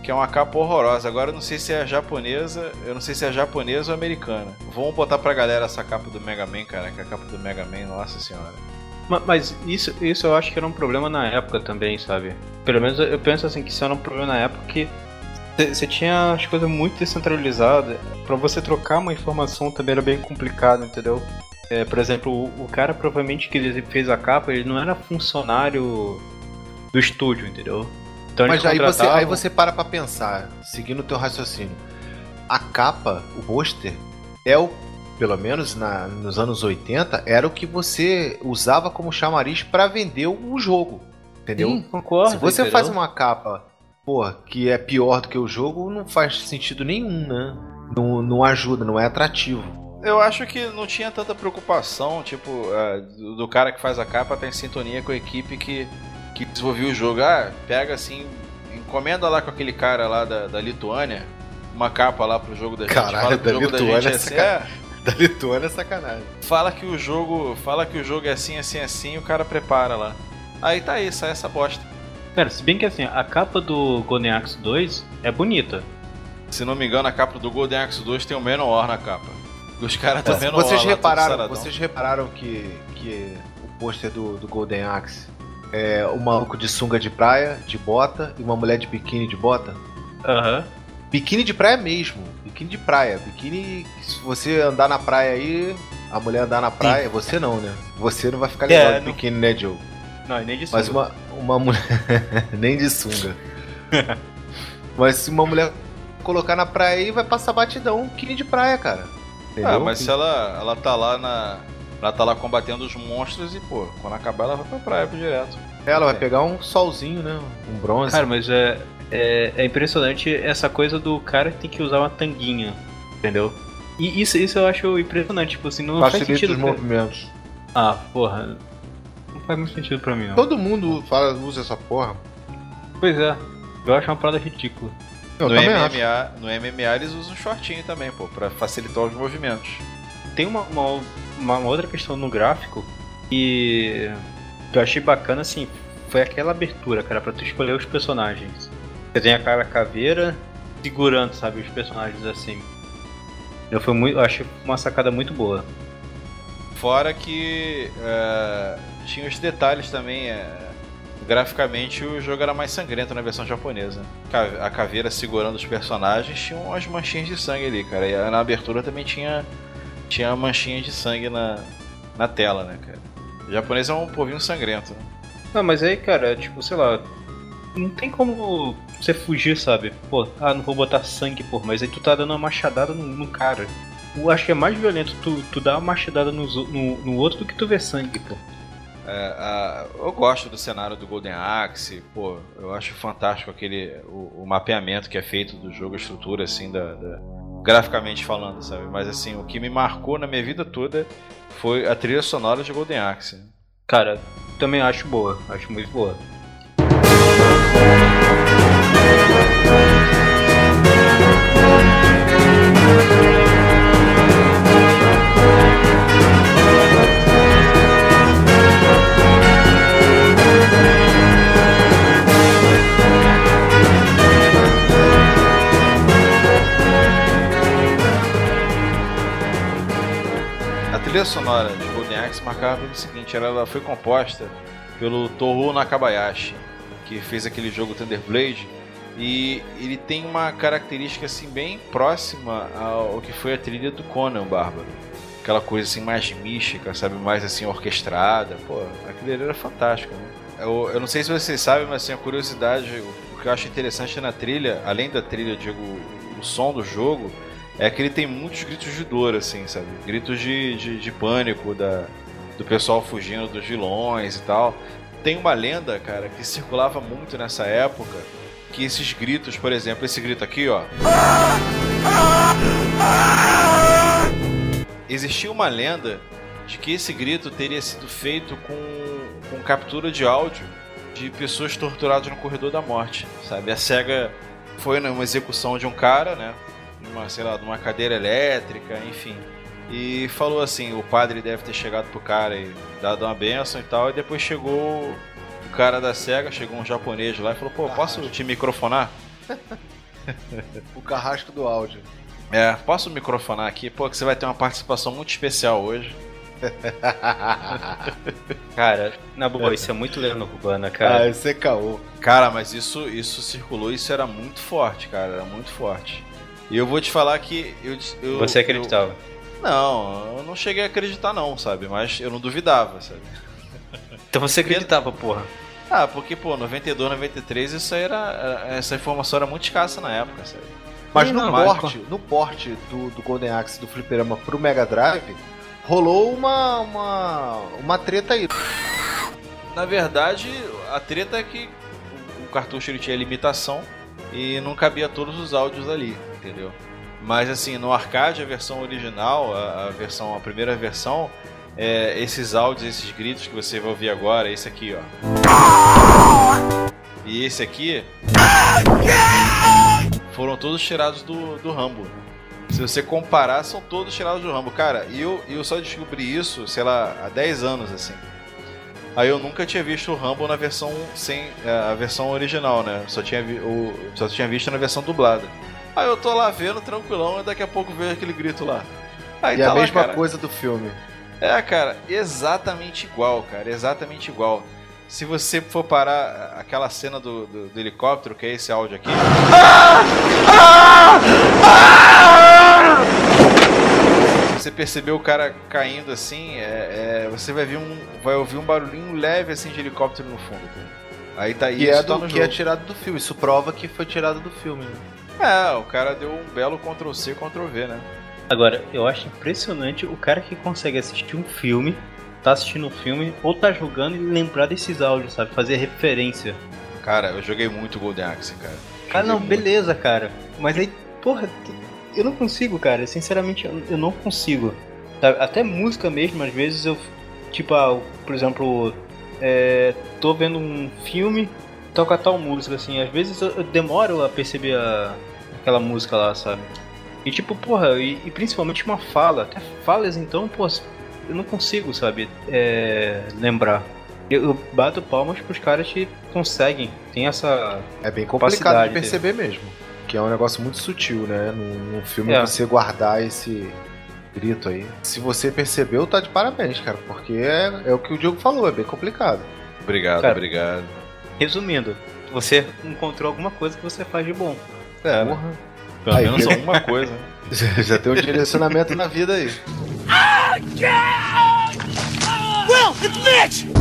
que é uma capa horrorosa. Agora eu não sei se é japonesa, eu não sei se é japonesa ou americana. Vamos botar pra galera essa capa do Mega Man, cara, que é a capa do Mega Man, nossa senhora. Ma- Mas isso, isso eu acho que era um problema na época também, sabe? Pelo menos eu penso assim que isso era um problema na época que você tinha as coisas muito descentralizadas. Pra você trocar uma informação também era bem complicado, entendeu? É, por exemplo, o, o cara provavelmente que ele fez a capa, ele não era funcionário do estúdio, entendeu? Então Mas eles aí você, contratavam- aí você para pra pensar, seguindo o teu raciocínio. A capa, o pôster, é o, pelo menos na, nos anos oitenta, era o que você usava como chamariz pra vender o jogo, entendeu? Sim, concordo, Se você entendeu? faz uma capa, porra, que é pior do que o jogo, não faz sentido nenhum, né? Não, não ajuda, não é atrativo. Eu acho que não tinha tanta preocupação, tipo, uh, do, do cara que faz a capa estar em sintonia com a equipe que, que desenvolveu o jogo. Ah, pega assim, encomenda lá com aquele cara lá da, da Lituânia, uma capa lá pro jogo da gente. Caralho, fala que da o jogo Lituânia da gente é é assim, sacanagem. é, Da Lituânia é sacanagem. fala que o jogo, fala que o jogo é assim, assim, assim, e o cara prepara lá. Aí tá aí, sai essa bosta. Cara, se bem que assim, a capa do Golden Axe dois é bonita. Se não me engano, a capa do Golden Axe dois tem o Manowar na capa. Os caras estão vendo Vocês lá, repararam, tudo saradão. vocês repararam que, que o pôster do, do Golden Axe é um maluco de sunga de praia, de bota, e uma mulher de biquíni de bota? Aham. Biquíni de praia mesmo, biquíni de praia. Biquíni, se você andar na praia aí, a mulher andar na praia, você não, né? Você não vai ficar legal É, de não- biquíni, né, Joe? Não, e nem de Mas sunga. uma, uma mulher. Nem de sunga. Mas se uma mulher colocar na praia aí, vai passar batidão, um biquíni de praia, cara. Entendeu? Ah, mas se ela, ela tá lá na. Ela tá lá combatendo os monstros e, pô, quando acabar ela vai pra praia pro direto. Ela vai pegar um solzinho, né? Um bronze. Cara, mas é, é, é impressionante essa coisa do cara que tem que usar uma tanguinha, entendeu? E isso, isso eu acho impressionante, tipo assim, não faz facilita sentido. os cara. movimentos. Ah, porra. Não faz muito sentido pra mim, não. Todo mundo fala, usa essa porra. Pois é, eu acho uma parada ridícula. Eu no, também M acho. M A, no M M A eles usam shortinho também, pô, pra facilitar os movimentos. Tem uma, uma, uma outra questão no gráfico que, que eu achei bacana, assim, foi aquela abertura, cara, pra tu escolher os personagens. Você tem a cara caveira segurando, sabe, os personagens assim. Eu, foi muito, eu achei uma sacada muito boa. Fora que é, tinha os detalhes também. É, graficamente o jogo era mais sangrento na versão japonesa. Ca- A caveira segurando os personagens tinha umas manchinhas de sangue ali, cara. E na abertura também tinha, tinha manchinhas de sangue na, na tela, né, cara? O japonês é um povinho sangrento, né? Não, mas aí, cara, tipo, sei lá, não tem como você fugir, sabe? Pô, ah, não vou botar sangue, pô, mas aí tu tá dando uma machadada no, no cara. Eu acho que é mais violento tu, tu dar uma machadada no, no, no outro do que tu ver sangue, pô. É, a- eu gosto do cenário do Golden Axe, pô, eu acho fantástico aquele o, o mapeamento que é feito do jogo, a estrutura assim da, da- graficamente falando, sabe? Mas assim, o que me marcou na minha vida toda foi a trilha sonora de Golden Axe. Cara, também acho boa, acho muito boa. A trilha sonora de Golden Axe marcava pelo seguinte, ela, ela foi composta pelo Toru Nakabayashi, que fez aquele jogo Thunder Blade, e ele tem uma característica assim bem próxima ao que foi a trilha do Conan o Bárbaro. Aquela coisa assim mais mística, sabe, mais assim orquestrada. Pô, aquilo ali era fantástico, né? Eu, eu não sei se vocês sabem, mas assim, a curiosidade, o que eu acho interessante na trilha, além da trilha, eu digo, o som do jogo, é que ele tem muitos gritos de dor, assim, sabe? Gritos de, de, de pânico da, do pessoal fugindo dos vilões e tal. Tem uma lenda, cara, que circulava muito nessa época, que esses gritos, por exemplo, esse grito aqui, ó. Existia uma lenda de que esse grito teria sido feito com, com captura de áudio de pessoas torturadas no corredor da morte, sabe? A SEGA foi numa execução de um cara, né? Uma, sei lá, de uma cadeira elétrica, enfim. E falou assim, o padre deve ter chegado pro cara e dado uma benção e tal, e depois chegou o cara da SEGA, chegou um japonês lá e falou, pô, posso te microfonar? O carrasco do áudio. É, posso microfonar aqui? Pô, que você vai ter uma participação muito especial hoje. Cara, na boa, isso é muito lenda urbana, cara. Ah, isso é caô. Cara, mas isso, isso circulou, isso era muito forte, cara, era muito forte. E eu vou te falar que... Eu, eu, Você acreditava? Eu, não, eu não cheguei a acreditar não, sabe? Mas eu não duvidava, sabe? Então você acreditava, porra. Ah, porque, pô, noventa e dois, noventa e três, isso aí era... Essa informação era muito escassa na época, sabe? Mas Sim, no não, porte, no porte do, do Golden Axe do Fliperama pro Mega Drive, rolou uma, uma, uma treta aí. Na verdade, a treta é que o cartucho ele tinha limitação e não cabia todos os áudios ali, entendeu? Mas assim, no arcade, a versão original, a, a versão, a primeira versão, é, esses áudios, esses gritos que você vai ouvir agora, esse aqui, ó. E esse aqui foram todos tirados do, do Rambo. Se você comparar, são todos tirados do Rambo. Cara, e eu, eu só descobri isso, sei lá, há dez anos, assim. Aí eu nunca tinha visto o Rambo na versão sem a versão original, né? Só tinha, vi, o, só tinha visto na versão dublada. Aí eu tô lá vendo, tranquilão, e daqui a pouco vejo aquele grito lá. Aí E tá a lá, mesma cara. coisa do filme. É, cara, exatamente igual, cara, exatamente igual. Se você for parar aquela cena do, do, do helicóptero, que é esse áudio aqui. Você percebeu o cara caindo assim, é, é, você vai, ver um, vai ouvir um barulhinho leve assim de helicóptero no fundo, cara. Aí tá E isso, é, tá do, no que jogo. é tirado do filme. Isso prova que foi tirado do filme, né? É, o cara deu um belo control C, control V, né? Agora, eu acho impressionante o cara que consegue assistir um filme, tá assistindo um filme, ou tá jogando e lembrar desses áudios, sabe? Fazer referência. Cara, eu joguei muito Golden Axe, cara. Cara, Joguei não, muito. beleza, cara. Mas aí, porra, eu não consigo, cara. Sinceramente, eu eu não consigo. Sabe? Até música mesmo, às vezes eu, tipo, ah, por exemplo, é, tô vendo um filme, toca tal música, assim. Às vezes eu, eu demoro a perceber a, aquela música lá, sabe? E tipo, porra, e, e principalmente uma fala. Até falas, então, pô, eu não consigo, sabe, é, lembrar. Eu, eu bato palmas pros caras que conseguem, tem essa... É bem complicado de capacidade perceber mesmo. Que é um negócio muito sutil, né? Num, num filme É. você guardar esse grito aí. Se você percebeu, tá de parabéns, cara. Porque é, é o que o Diogo falou, é bem complicado. Obrigado, Cara, obrigado. Resumindo, você encontrou alguma coisa que você faz de bom. É, Porra. pelo Aí, menos viu? alguma coisa. Já tem um direcionamento na vida aí. Will, it's Mitch!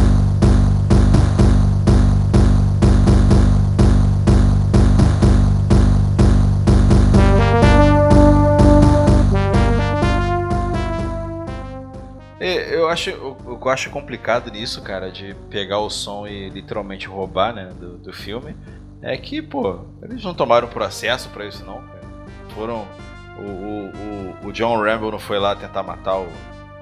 É, Eu acho, o o que eu acho complicado nisso, cara, de pegar o som e literalmente roubar, né, do, do filme, é que, pô, eles não tomaram processo pra isso, não, cara. Foram. O, o, o, o John Rambo não foi lá tentar matar o.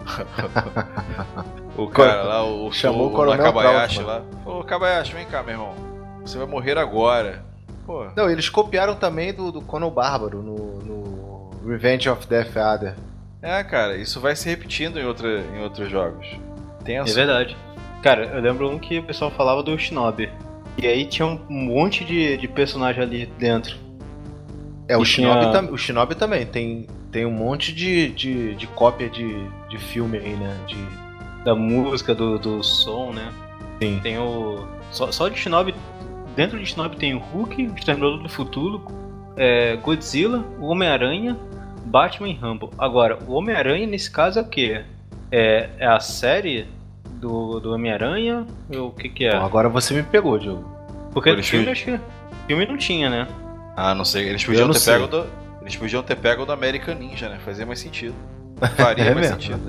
o cara lá, o, Chamou o o Coronel Nakabayashi Trautmann. lá. Falou, Kabayashi, vem cá, meu irmão. Você vai morrer agora. Pô. Não, eles copiaram também do, do Conan o Bárbaro no, no Revenge of Death Adder. É, cara, isso vai se repetindo em, outra, em outros jogos. Tenso. É verdade. Cara, eu lembro um que o pessoal falava do Shinobi. E aí tinha um monte de, de personagem ali dentro. É, o E Shinobi, tinha- tam, o Shinobi também tem, tem um monte de, de, de cópia de, de filme aí, né? De... Da música, do, do som, né? Sim. Tem o... Só, só de Shinobi... Dentro de Shinobi tem o Hulk, o Exterminador do Futuro, é, Godzilla, o Homem-Aranha, Batman e Rambo. Agora, o Homem-Aranha nesse caso é o quê? É, é a série do, do Homem-Aranha? O que que é? Bom, agora você me pegou, Diogo. Porque Eles filme, fi- acho que... Filme não tinha, né? Ah, não sei. Eles Eu podiam não ter sei. pego do. Eles podiam ter pego do American Ninja, né? Fazia mais sentido. Faria É mais mesmo. sentido.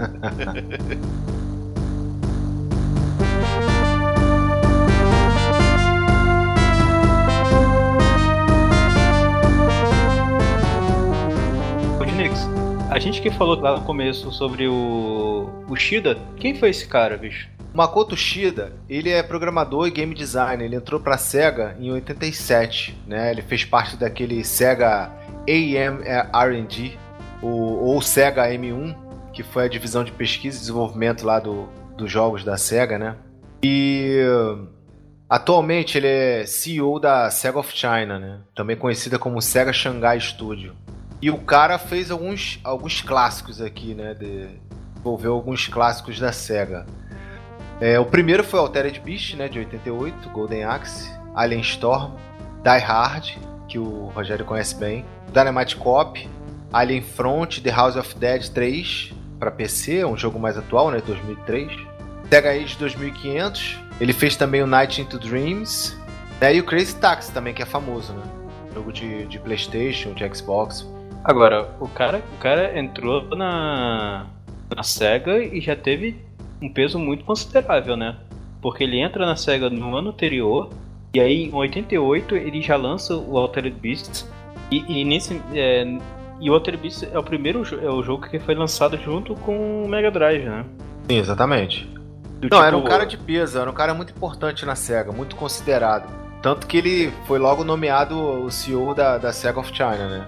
Ô, Dinix, a gente que falou lá no começo sobre o... O Shida, quem foi esse cara, bicho? Makoto Shida, ele é programador e game designer. Ele entrou pra SEGA em oitenta e sete, né? Ele fez parte daquele SEGA A M R and D, ou, ou SEGA M um, que foi a divisão de pesquisa e desenvolvimento lá do, dos jogos da SEGA, né? E Atualmente ele é C E O da Sega of China, né? Também conhecida como Sega Shanghai Studio. E o cara fez alguns, alguns clássicos aqui, né? De, envolveu alguns clássicos da Sega. É, o primeiro foi Altered Beast, né? De oitenta e oito, Golden Axe, Alien Storm, Die Hard, que o Rogério conhece bem, Dynamite Cop, Alien Front, The House of Dead três, para P C, é um jogo mais atual, né? dois mil e três. Sega Age dois mil e quinhentos. Ele fez também o Night into Dreams, né, e o Crazy Taxi também, que é famoso, né? Jogo de, de PlayStation, de Xbox. Agora, o cara, o cara entrou na, na Sega e já teve um peso muito considerável, né? Porque ele entra na Sega no ano anterior, e aí em oitenta e oito ele já lança o Altered Beast, e, e, nesse, é, e o Altered Beast é o primeiro é o jogo que foi lançado junto com o Mega Drive, né? Sim, exatamente. Do Não, tipo, era um cara de peso, era um cara muito importante na SEGA, muito considerado. Tanto que ele foi logo nomeado o C E O da, da Sega of China, né?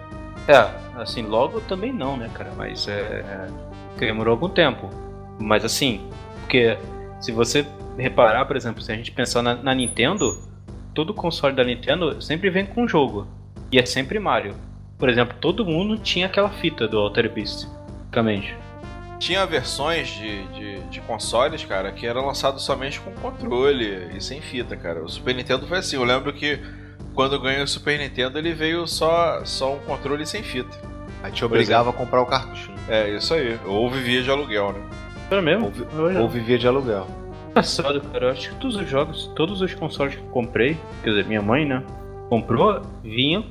É, assim, logo também não, né, cara? Mas é, é, demorou algum tempo. Mas assim, porque se você reparar, por exemplo, se a gente pensar na, na Nintendo, todo console da Nintendo sempre vem com um jogo. E é sempre Mario. Por exemplo, todo mundo tinha aquela fita do Altered Beast, basicamente. Tinha versões de, de, de consoles, cara, que eram lançados somente com controle e sem fita, cara. O Super Nintendo foi assim. Eu lembro que quando eu ganhei o Super Nintendo, ele veio só, só um controle sem fita. Aí te obrigava a comprar o cartucho. Né? É, isso aí. Ou vivia de aluguel, né? Era mesmo? Ou, vi- ou vivia de aluguel. Engraçado, cara. Eu acho que todos os jogos, todos os consoles que eu comprei, quer dizer, minha mãe, né, comprou, vinha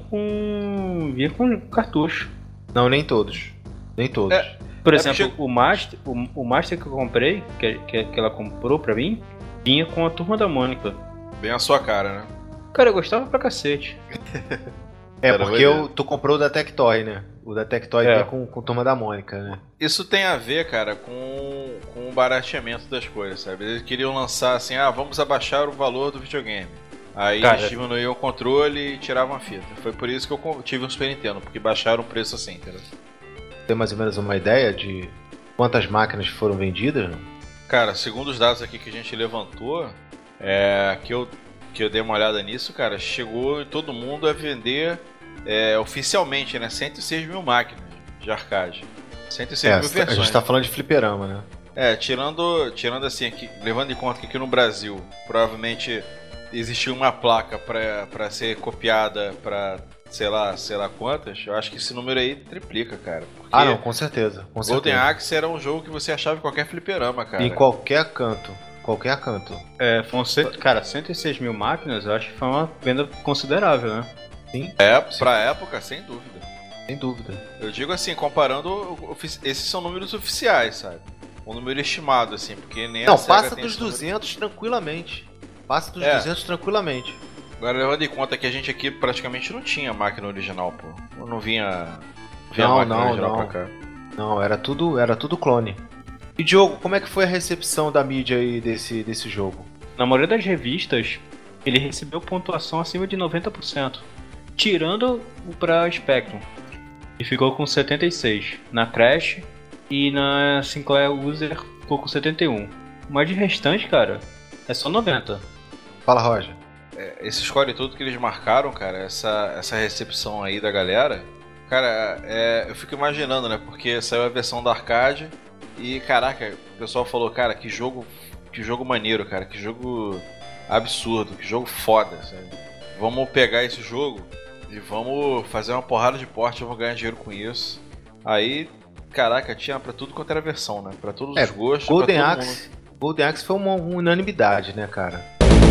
com vinha com cartucho. Não, nem todos. Nem todos. É. Por É exemplo, porque- o, Master, o, o Master que eu comprei, que, que, que ela comprou pra mim, vinha com a Turma da Mônica. Bem a sua cara, né? Cara, eu gostava pra cacete. É, Era porque doideira. o, tu comprou o da Tectoy, né? O da Tectoy É. vinha com, com Turma da Mônica, né? Isso tem a ver, cara, com, com o barateamento das coisas, sabe? Eles queriam lançar assim, ah, vamos abaixar o valor do videogame. Aí Cara, eles diminuíam o controle e tiravam a fita. Foi por isso que eu co- tive um Super Nintendo, porque baixaram o preço assim, entendeu? Tem mais ou menos uma ideia de quantas máquinas foram vendidas? Não? Cara, segundo os dados aqui que a gente levantou, é, que, eu, que eu dei uma olhada nisso, cara, chegou todo mundo a vender é, oficialmente, né, cento e seis mil máquinas de arcade. cento e seis É, mil a versões. gente tá falando de fliperama, né? É, tirando, tirando assim, aqui, levando em conta que aqui no Brasil provavelmente existiu uma placa pra, pra ser copiada pra sei lá, sei lá quantas, eu acho que esse número aí triplica, cara. Porque Ah, não, com certeza. Com Golden certeza. Axe era um jogo que você achava em qualquer fliperama, cara. Em qualquer canto. Qualquer canto. É, foram cento, cara, cento e seis mil máquinas, eu acho que foi uma venda considerável, né? Sim, É, pra época, sem dúvida. sem dúvida. Eu digo assim, comparando, ofi- esses são números oficiais, sabe? Um número estimado, assim, porque nem a Não, Sega passa tem dos esse número. duzentos tranquilamente. Passa dos É. duzentos tranquilamente. Agora, levando em conta que a gente aqui praticamente não tinha máquina original, pô. Não vinha, vinha Não, máquina não, original não. pra cá. Não, era tudo, era tudo clone. E Diogo, como é que foi a recepção da mídia aí desse, desse jogo? Na maioria das revistas, ele recebeu pontuação acima de noventa por cento, tirando o pra Spectrum, e ficou com setenta e seis. Na Crash e na Sinclair User ficou com setenta e um. Mas de restante, cara, é só noventa. Fala, Roger. Esse score todo que eles marcaram, cara, essa, essa recepção aí da galera, cara, é, eu fico imaginando, né? Porque saiu a versão da arcade e, caraca, o pessoal falou, cara, que jogo, que jogo maneiro, cara, que jogo absurdo, que jogo foda, sabe? Vamos pegar esse jogo e vamos fazer uma porrada de porte, vamos ganhar dinheiro com isso. Aí, caraca, tinha pra tudo quanto era versão, né? Pra todos É, os gostos, Golden pra todo Axe, Golden Axe foi uma unanimidade, né, cara?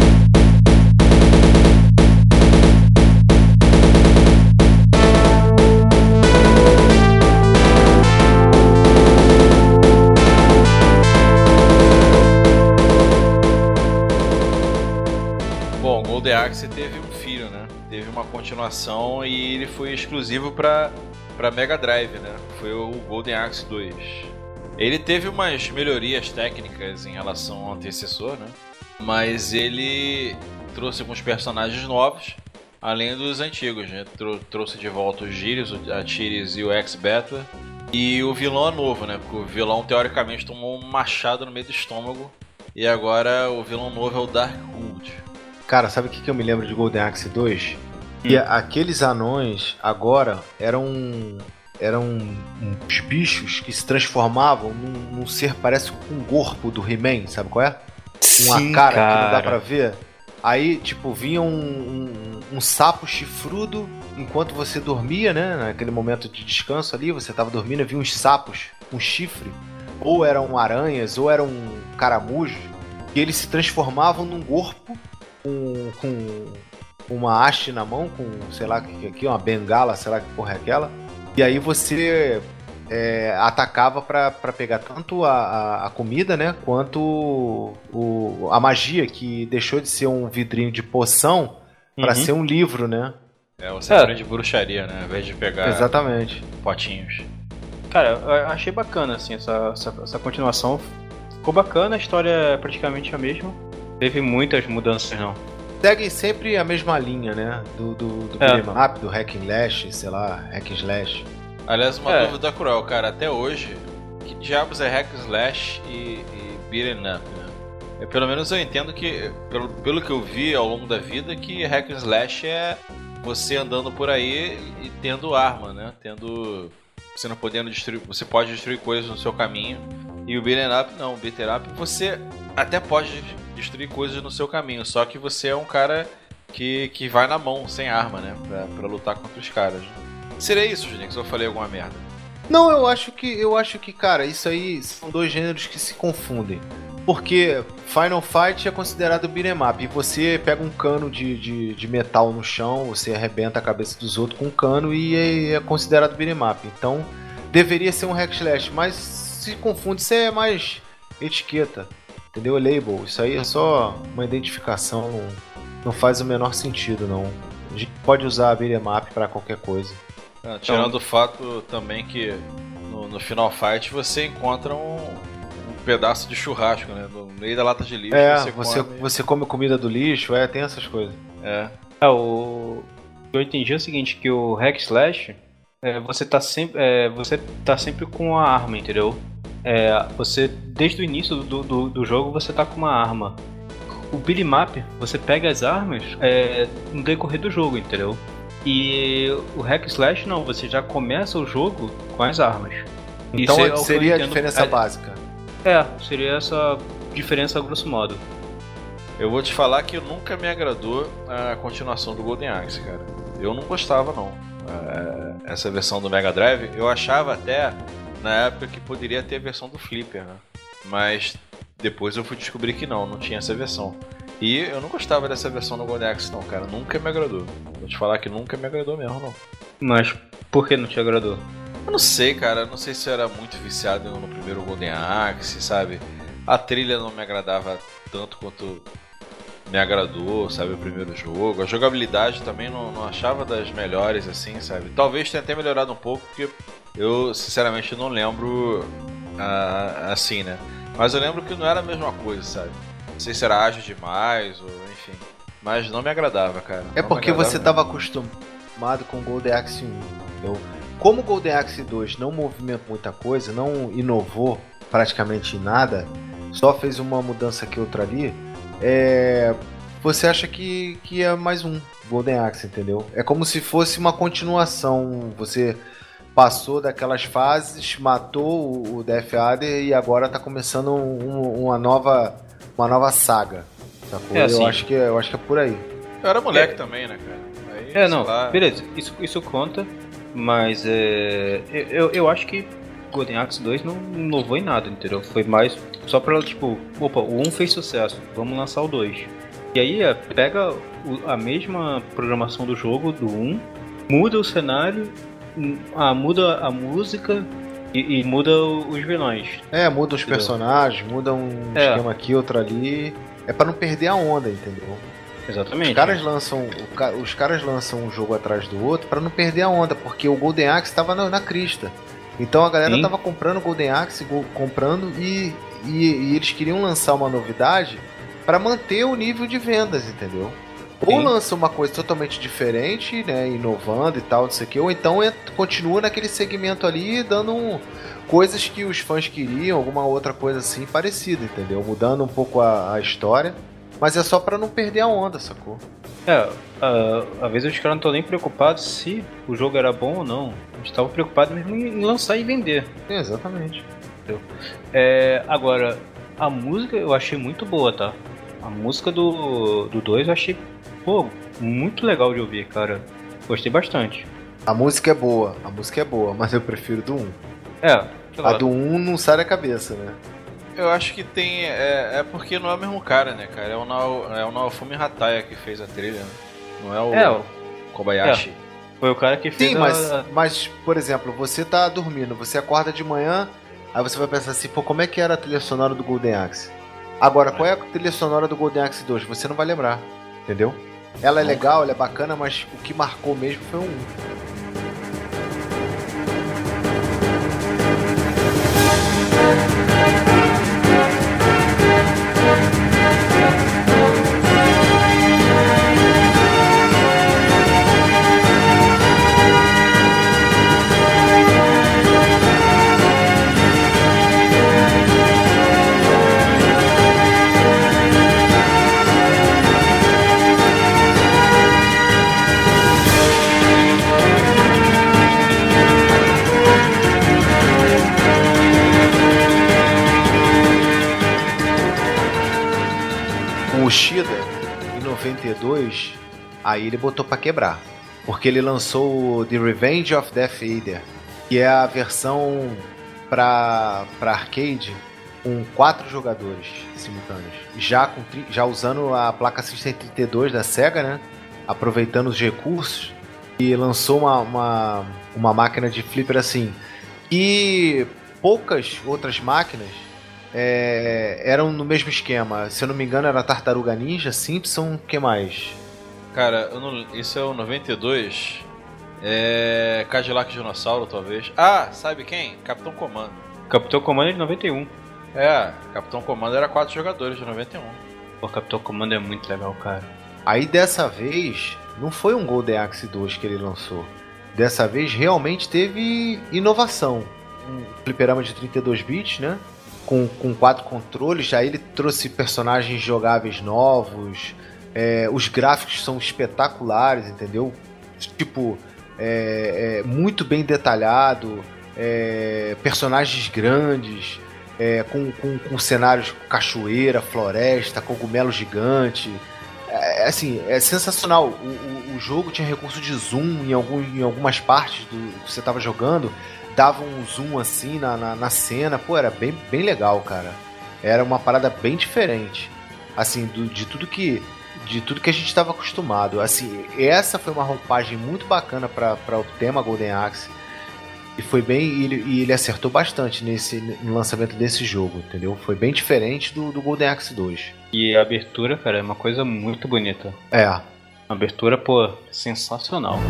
Bom, Golden Axe teve um filho, né? Teve uma continuação e ele foi exclusivo para para Mega Drive, né? Foi o Golden Axe dois. Ele teve umas melhorias técnicas em relação ao antecessor, né? Mas ele trouxe alguns personagens novos, além dos antigos, né? Trou- trouxe de volta os Girius, a Tiris e o X-Beta. E o vilão é novo, né? Porque o vilão, teoricamente, tomou um machado no meio do estômago. E agora o vilão novo é o Darkhold. Cara, sabe o que, que eu me lembro de Golden Axe dois? Que Hum. aqueles anões agora eram eram uns bichos que se transformavam num, num ser, parece com um corpo do He-Man, sabe qual é? Uma Sim, cara, que não dá cara. pra ver. Aí, tipo, vinha um, um, um sapo chifrudo enquanto você dormia, né? Naquele momento de descanso ali, você tava dormindo e vinha uns sapos com chifre. Ou eram aranhas, ou eram caramujos. E eles se transformavam num corpo com, com uma haste na mão, com, sei lá, que aqui, uma bengala, sei lá que porra é aquela. E aí você é, atacava pra, pra pegar tanto a, a, a comida, né? Quanto o, a magia, que deixou de ser um vidrinho de poção pra Uhum. ser um livro, né? É, você É. aprende bruxaria, né? Ao invés de pegar Exatamente. potinhos. Cara, eu achei bacana, assim, essa, essa, essa continuação. Ficou bacana, a história é praticamente a mesma. Teve muitas mudanças, não. Seguem sempre a mesma linha, né? Do, do, do É. beat'em up, do hack and slash, sei lá, hack and slash. Aliás, uma É. dúvida cruel, cara. Até hoje, que diabos é hack and slash e, e beat'em up, né? Eu, pelo menos eu entendo que, pelo, pelo que eu vi ao longo da vida, que hack and slash é você andando por aí e tendo arma, né? Tendo... Você não podendo destruir... Você pode destruir coisas no seu caminho. E o beat'em up, não. O beat'em up, você até pode destruir coisas no seu caminho. Só que você é um cara que, que vai na mão, sem arma, né? Pra, pra lutar contra os caras. Seria isso, Juninho, que eu falei alguma merda. Não, eu acho que, eu acho que, cara, isso aí são dois gêneros que se confundem. Porque Final Fight é considerado beat'em up. E você pega um cano de, de, de metal no chão, você arrebenta a cabeça dos outros com um cano e é, é considerado beat'em up. Então, deveria ser um hack slash, mas se confunde, isso é mais etiqueta, entendeu? Label, isso aí é só uma identificação, não, não faz o menor sentido, não. A gente pode usar beat'em up pra qualquer coisa. Ah, tirando o fato também que no, no Final Fight você encontra um, um pedaço de churrasco, né? No meio da lata de lixo. É, você, você, come... você come comida do lixo, é, tem essas coisas. É. É, o... Eu entendi o seguinte, que o hack slash, é, você, tá sempre, é, você tá sempre com a arma, entendeu? É, você, desde o início do, do, do jogo, você tá com uma arma. O beat'em up, você pega as armas é, no decorrer do jogo, entendeu? E o hack slash não, você já começa o jogo com as armas. Então Isso é o que eu seria a entendo- diferença é, básica. É, seria essa diferença a grosso modo. Eu vou te falar que nunca me agradou a continuação do Golden Axe, cara. Eu não gostava, não. É, essa versão do Mega Drive, eu achava até, na época, que poderia ter a versão do Flipper, né? Mas depois eu fui descobrir que não, não tinha essa versão. E eu não gostava dessa versão do Golden Axe, não, cara. Nunca me agradou. Vou te falar que nunca me agradou mesmo, não. Mas por que não te agradou? Eu não sei, cara. Eu não sei se eu era muito viciado no primeiro Golden Axe, sabe? A trilha não me agradava tanto quanto me agradou, sabe? O primeiro jogo. A jogabilidade também não, não achava das melhores, assim, sabe? Talvez tenha até melhorado um pouco, porque eu, sinceramente, não lembro ah, assim, né? Mas eu lembro que não era a mesma coisa, sabe? Não sei se era ágil demais, ou enfim. Mas não me agradava, cara. É Não porque me agradava você mesmo. estava acostumado com o Golden Axe um. Entendeu? Como o Golden Axe dois não movimentou muita coisa, não inovou praticamente em nada, só fez uma mudança aqui outra ali, é... você acha que, que é mais um Golden Axe, entendeu? É como se fosse uma continuação. Você passou daquelas fases, matou o Death Adder e agora tá começando um- uma nova uma nova saga. Sacou? É, eu, assim. acho que, é- eu acho que é por aí. Eu era moleque também, né, cara? Aí, É, sei não, lá. beleza, isso, isso conta, mas é, eu, eu acho que Golden Axe dois não inovou em nada, entendeu? Foi mais só pra, tipo, opa, o um fez sucesso, vamos lançar o dois. E aí é, pega o- a mesma programação do jogo, do um, muda o cenário, ah, muda a música e, e muda o- os vilões. É, muda os Entendeu? personagens, muda um É. esquema aqui, outro ali. É pra não perder a onda, entendeu? Exatamente. Os caras lançam, o ca- os caras lançam um jogo atrás do outro pra não perder a onda, porque o Golden Axe tava na, na crista. Então a galera Sim. tava comprando o Golden Axe, go- comprando e, e, e eles queriam lançar uma novidade pra manter o nível de vendas, entendeu? Ou Sim. lança uma coisa totalmente diferente, né, inovando e tal, não sei o que, ou então é- continua naquele segmento ali dando um, coisas que os fãs queriam, alguma outra coisa assim parecida, entendeu? Mudando um pouco a, a história Mas é só pra não perder a onda, sacou? É, uh, às vezes os caras não estão nem preocupados se o jogo era bom ou não. Eles estavam preocupados mesmo em lançar e vender. É, exatamente. É, agora, a música eu achei muito boa, tá? A música do dois eu achei, pô, muito legal de ouvir, cara. Gostei bastante. A música é boa, a música é boa, mas eu prefiro do um. É, sei lá. A do um não sai da cabeça, né? Eu acho que tem. É, é porque não é o mesmo cara, né, cara? É o, Nao, é o Naofumi Hataya que fez a trilha, né? Não é o É, o- Kobayashi. Foi o cara que fez Sim, a... mas, mas, por exemplo, você tá dormindo, você acorda de manhã, aí você vai pensar assim, pô, como é que era a trilha sonora do Golden Axe? Agora, qual é a trilha sonora do Golden Axe dois? Você não vai lembrar, entendeu? Ela é legal, ela é bacana, mas o que marcou mesmo foi o um. O Shida, em noventa e dois, aí ele botou pra quebrar. Porque ele lançou o The Revenge of Death Eater, que é a versão pra, pra arcade com quatro jogadores simultâneos. Já, com, tri- já usando a placa System trinta e dois da Sega, né? Aproveitando os recursos. E lançou uma, uma, uma máquina de flipper assim. E poucas outras máquinas É, eram no mesmo esquema. Se eu não me engano, era Tartaruga Ninja, Simpson, o que mais? Cara, eu não, esse é o noventa e dois. É. Cadillac Dinossauro, talvez. Ah, sabe quem? Capitão Comando. Capitão Comando é de noventa e um. É, Capitão Comando era quatro jogadores de noventa e um. Pô, Capitão Comando é muito legal, cara. Aí dessa vez, não foi um Golden Axe dois que ele lançou. Dessa vez realmente teve inovação. Um fliperama de trinta e dois bits, né? Com, com quatro controles, aí ele trouxe personagens jogáveis novos, é, os gráficos são espetaculares, entendeu? Tipo, é, é, muito bem detalhado, é, personagens grandes, é, com, com, com cenários cachoeira, floresta, cogumelo gigante. É, assim, é sensacional. O, o, o jogo tinha recurso de zoom em, algum, em algumas partes do que você estava jogando. Dava um zoom assim na, na, na cena. Pô, era bem, bem legal, cara. Era uma parada bem diferente. Assim, do, de tudo que de tudo que a gente estava acostumado. Assim, essa foi uma roupagem muito bacana para o tema Golden Axe. E foi bem. E ele, e ele acertou bastante nesse, no lançamento desse jogo, entendeu? Foi bem diferente do, do Golden Axe dois. E a abertura, cara, é uma coisa muito bonita. É. A abertura, pô, sensacional.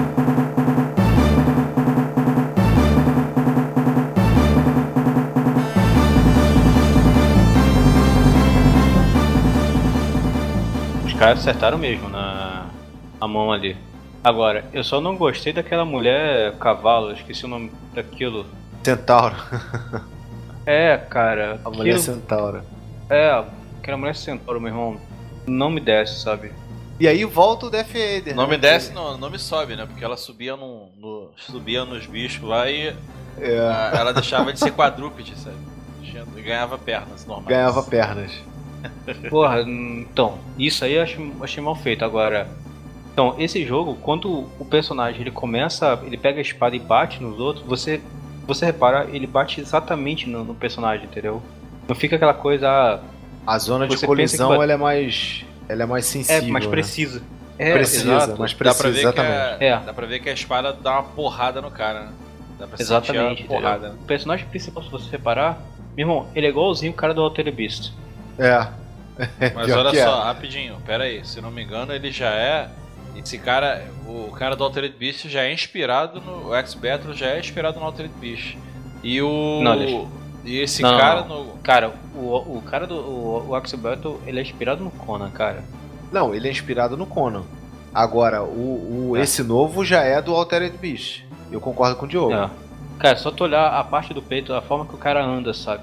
Os caras acertaram mesmo na a mão ali. Agora, eu só não gostei daquela mulher cavalo, esqueci o nome daquilo. Centauro. É, cara. A mulher aquilo- Centauro. É, aquela mulher centauro, meu irmão, não me desce, sabe? E aí volta o Death Eater. Não me né? desce, não, não me sobe, né? Porque ela subia, no, no- subia nos bichos lá e É, ah, ela deixava de ser quadrúpede, sabe? Tinha- Ganhava pernas normais. ganhava pernas. Porra, então, isso aí eu achei, achei mal feito. Agora, então, esse jogo, quando o personagem ele começa, ele pega a espada e bate nos outros, você, você repara, ele bate exatamente no, no personagem, entendeu? Não fica aquela coisa, ah, A zona de Você colisão pensa que- ela é mais. Ela é mais é sensível. mais né? precisa. É, Precisa, exato. mas Dá precisa, pra, ver que exatamente. a, É. dá pra ver que a espada dá uma porrada no cara, né? Dá pra Exatamente. sentir a porrada. entendeu? O personagem principal, se você reparar, meu irmão, ele é igualzinho o cara do Altered Beast. É. Mas Pior olha que é. só, rapidinho, pera aí, se não me engano, ele já é. Esse cara, o cara do Altered Beast já é inspirado no. O X-Battle já é inspirado no Altered Beast. E o. Não, deixa. E esse Não, cara não. no. Cara, o, o cara do o, o Axe Battle, ele é inspirado no Conan, cara. Não, ele é inspirado no Conan. Agora, o, o- É. esse novo já é do Altered Beast. Eu concordo com o Diogo. É. Cara, só tu olhar a parte do peito, a forma que o cara anda, sabe?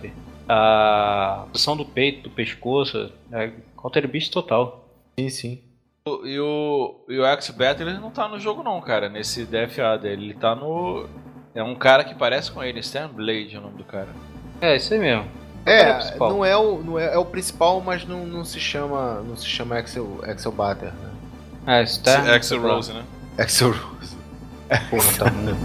a posição do peito, do pescoço, é Altered Beast total. Sim, sim. E o, e o X-Battle ele não tá no jogo não, cara, nesse D F A dele. Ele tá no... É um cara que parece com ele, Stan Blade é o nome do cara. É, isso aí mesmo. É, não é o, não é, é o principal, mas não, não se chama, não se chama Axel, Axel Batter, né? É, Star... Axel Rose, né? Axel Rose. É, porra, tá bom.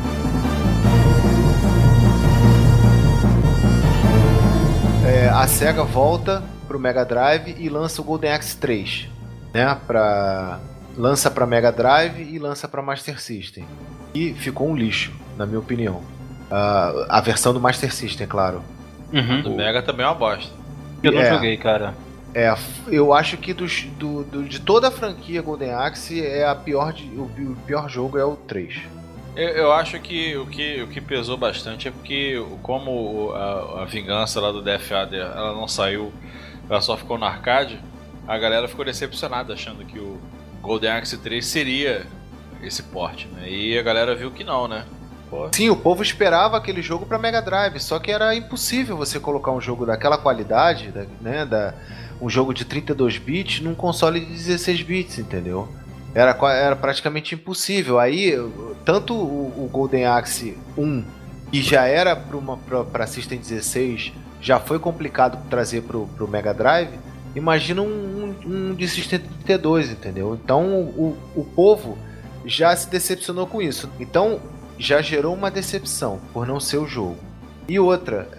É, a SEGA volta pro Mega Drive e lança o Golden Axe três, né? Pra... Lança pra Mega Drive e lança pra Master System. E ficou um lixo, na minha opinião. Uh, a versão do Master System, é claro. Uhum. Do Mega também é uma bosta. Eu não É. joguei, cara. É, eu acho que dos, do, do- de toda a franquia Golden Axe, é a pior de, o, o pior jogo é o três. Eu, eu acho que o, que o que pesou bastante é porque, como o- a, a vingança lá do D F A dela, ela não saiu, ela só ficou no arcade, a galera ficou decepcionada achando que o Golden Axe três seria esse porte, né? E a galera viu que não, né? Pô, Sim, o povo esperava aquele jogo pra Mega Drive, só que era impossível você colocar um jogo daquela qualidade, da- né, da, um jogo de trinta e dois bits num console de dezesseis bits, entendeu? Era, qua- era praticamente impossível. Aí, tanto o, o Golden Axe um, que já era para System dezesseis, já foi complicado trazer pro, pro Mega Drive, imagina um, um, um de System trinta e dois, entendeu? Então o, o povo já se decepcionou com isso. Então já gerou uma decepção por não ser o jogo. E outra,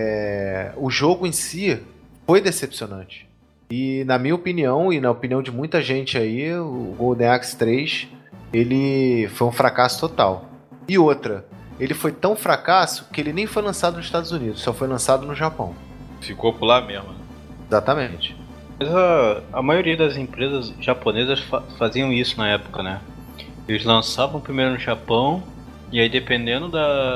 é... o jogo em si foi decepcionante. E na minha opinião, e na opinião de muita gente aí, o Golden Axe três, ele foi um fracasso total. E outra, ele foi tão fracasso que ele nem foi lançado nos Estados Unidos, só foi lançado no Japão. ficou por lá mesmo. né? Exatamente. Mas a, a maioria das empresas japonesas fa- faziam isso na época, né? Eles lançavam primeiro no Japão, e aí dependendo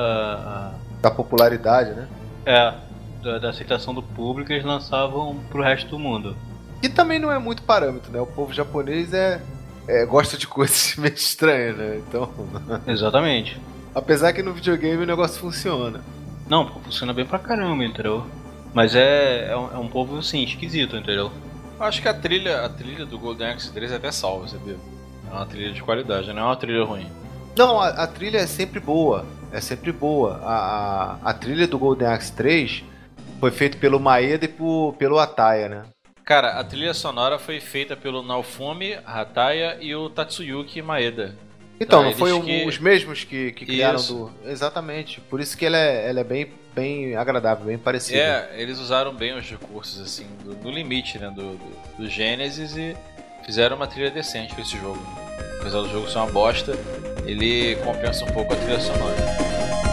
da... Da popularidade, né? É, da, da aceitação do público, eles lançavam pro resto do mundo. E também não é muito parâmetro, né? O povo japonês é, é gosta de coisas meio estranhas, né? Então, Exatamente. apesar que no videogame o negócio funciona. Não, pô, funciona bem pra caramba, entendeu? Mas é, é, um, é um povo, assim, esquisito, entendeu? Eu acho que a trilha, a trilha do Golden Axe três é até salva, sabia? É uma trilha de qualidade, não é uma trilha ruim. Não, a, a trilha é sempre boa. É sempre boa. A, a, a trilha do Golden Axe três foi feita pelo Maeda e por, pelo Ataya, né? Cara, a trilha sonora foi feita pelo Naofumi Hataya e o Tatsuyuki Maeda. Então, Tá, não eles foi o- que- os mesmos que, que criaram Isso. do... Exatamente. Por isso que ela é, ela é bem, bem agradável, bem parecida. É, eles usaram bem os recursos, assim, do, do limite, né, do, do, do Genesis e fizeram uma trilha decente pra esse jogo. Apesar do jogo ser uma bosta, ele compensa um pouco a trilha sonora.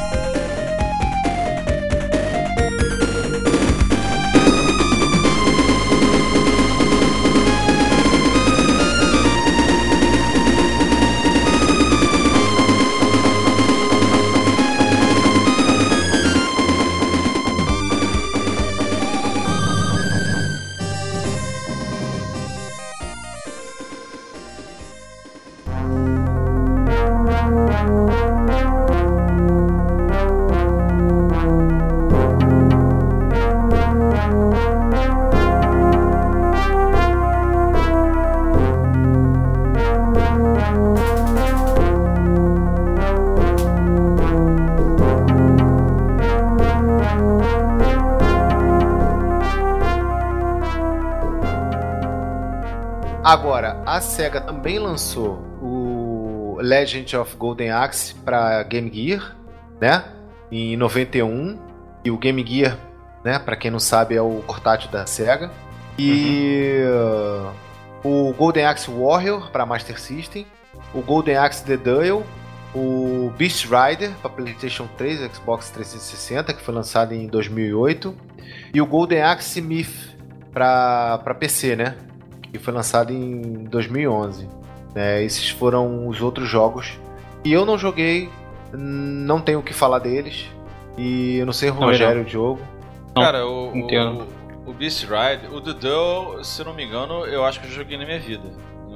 Agora, a SEGA também lançou o Legend of Golden Axe para Game Gear, né? Em noventa e um. E o Game Gear, né? Para quem não sabe, é o portátil da SEGA. E uh, o Golden Axe Warrior para Master System. O Golden Axe The Duel. O Beast Rider para PlayStation três, Xbox trezentos e sessenta, que foi lançado em dois mil e oito. E o Golden Axe Myth para P C, né? Que foi lançado em dois mil e onze. É, esses foram os outros jogos. E eu não joguei, não tenho o que falar deles. E eu não sei o Também Rogério, o Diogo. Não, Cara, o, entendo. o, o Beast Ride, o The Duel, se eu não me engano, eu acho que eu joguei na minha vida. Não,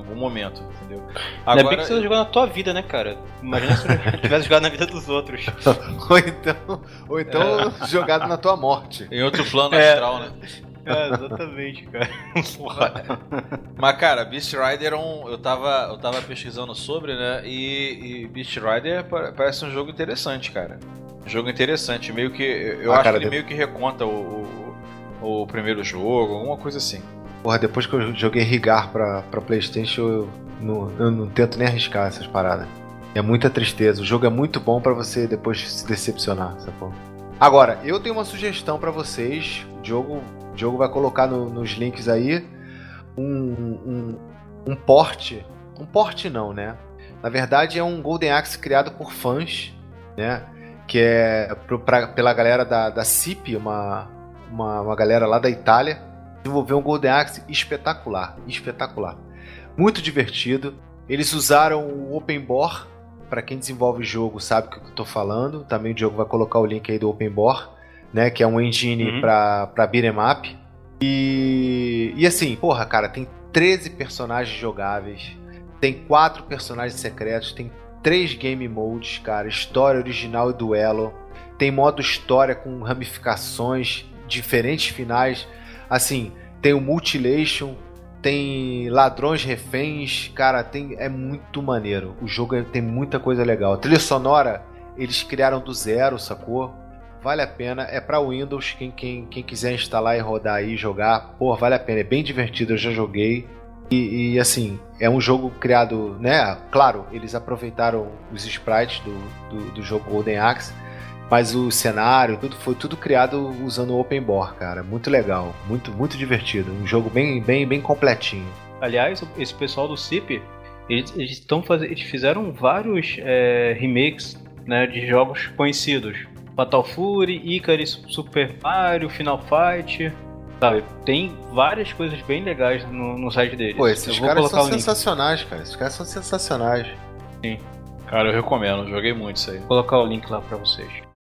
algum momento, entendeu? Agora... Ainda bem que você jogou na tua vida, né, cara? Imagina se você tivesse jogado na vida dos outros. ou então, ou então é. jogado na tua morte. Em outro plano é. astral, né? É, exatamente, cara. Porra. Mas, cara, Beast Rider é um, eu, tava, eu tava pesquisando sobre, né? E, e Beast Rider parece um jogo interessante, cara. Um jogo interessante. Meio que. Eu ah, acho cara, que ele de... meio que reconta o, o, o primeiro jogo, alguma coisa assim. Porra, depois que eu joguei Rigar pra, pra PlayStation, eu não, eu não tento nem arriscar essas paradas. É muita tristeza. O jogo é muito bom pra você depois se decepcionar, sacou? Agora, eu tenho uma sugestão pra vocês. O Diogo, o Diogo vai colocar no, nos links aí um, um, um porte. Um porte não, né? Na verdade é um Golden Axe criado por fãs, né? Que é pro, pra, pela galera da, da C I P, uma, uma, uma galera lá da Itália. Desenvolveu um Golden Axe espetacular, espetacular. Muito divertido. Eles usaram o Open Bore. Para quem desenvolve o jogo sabe o que eu estou falando. Também o Diogo vai colocar o link aí do Open Bore, né, que é um engine uhum. para para beat'em up. E, e assim, porra, cara, tem treze personagens jogáveis, tem quatro personagens secretos, tem três game modes, cara, história original e duelo. Tem modo história com ramificações, diferentes finais. Assim, tem o Mutilation, tem ladrões reféns, cara, tem, é muito maneiro. O jogo é, tem muita coisa legal. A trilha sonora, eles criaram do zero, sacou? Vale a pena, é pra Windows, quem, quem, quem quiser instalar e rodar aí e jogar, pô, vale a pena, é bem divertido, eu já joguei. E, e assim, é um jogo criado, né? Claro, eles aproveitaram os sprites do, do, do jogo Golden Axe, mas o cenário, tudo foi tudo criado usando o Open Bore, cara. Muito legal, muito, muito divertido. Um jogo bem, bem, bem completinho. Aliás, esse pessoal do C I P, eles, eles, tão faz... eles fizeram vários é, remakes, né, de jogos conhecidos. Fatal Fury, Icarus, Super Mario, Final Fight. Sabe? Tem várias coisas bem legais no, no site deles. Pô, esses caras são sensacionais, cara. Esses caras são sensacionais. Sim. Cara, eu recomendo. Joguei muito isso aí. Vou colocar o link lá pra vocês.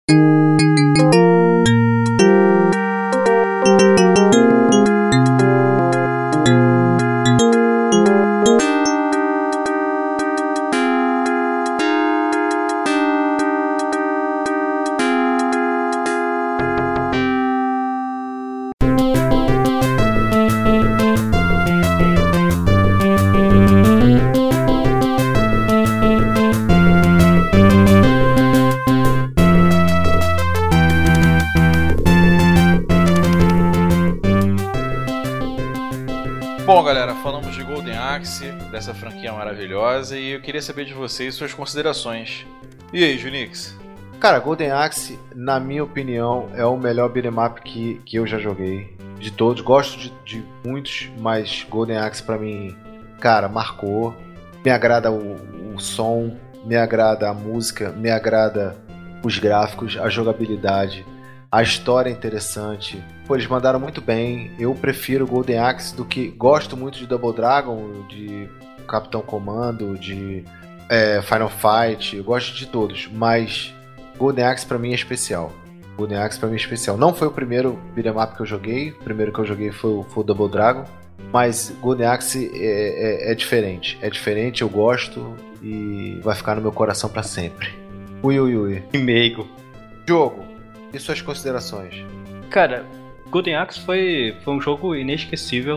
Dessa franquia maravilhosa, e eu queria saber de vocês suas considerações. E aí, Junix? Cara, Golden Axe, na minha opinião, é o melhor beat'em up que, que eu já joguei. De todos, gosto de, de muitos, mas Golden Axe pra mim, cara, marcou. Me agrada o, o som, me agrada a música, me agrada os gráficos, a jogabilidade, a história é interessante. Pô, eles mandaram muito bem. Eu prefiro Golden Axe do que... Gosto muito de Double Dragon, de Capitão Comando, de é, Final Fight. Eu gosto de todos, mas Golden Axe pra mim é especial. Golden Axe pra mim é especial. Não foi o primeiro beat'em up que eu joguei. O primeiro que eu joguei foi o, foi o Double Dragon. Mas Golden Axe é, é, é diferente. É diferente, eu gosto e vai ficar no meu coração pra sempre. Ui, ui, ui. E meigo. Jogo. E suas considerações? Cara, Golden Axe foi, foi um jogo inesquecível.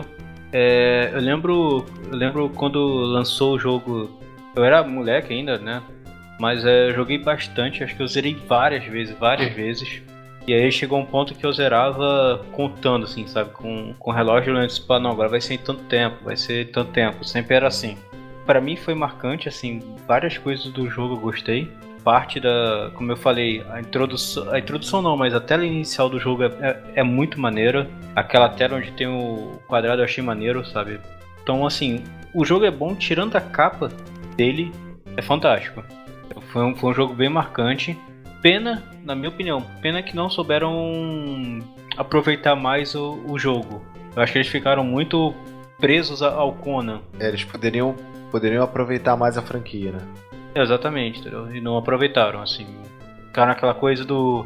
É, eu lembro eu lembro quando lançou o jogo, eu era moleque ainda, né? Mas é, eu joguei bastante, acho que eu zerei várias vezes, várias vezes. E aí chegou um ponto que eu zerava contando, assim, sabe? Com, com o relógio, eu disse, não, agora vai ser em tanto tempo, vai ser em tanto tempo. Sempre era assim. Pra mim foi marcante, assim, várias coisas do jogo eu gostei. Parte da, como eu falei, a introdução, a introdução não, mas a tela inicial do jogo é, é, é muito maneira. Aquela tela onde tem o quadrado eu achei maneiro, sabe? Então, assim, o jogo é bom, tirando a capa dele, é fantástico. Foi um, foi um jogo bem marcante. Pena, na minha opinião, pena que não souberam aproveitar mais o, o jogo. Eu acho que eles ficaram muito presos ao Conan. É, eles poderiam, poderiam aproveitar mais a franquia, né? Exatamente, entendeu? E não aproveitaram, assim. Ficaram naquela coisa do...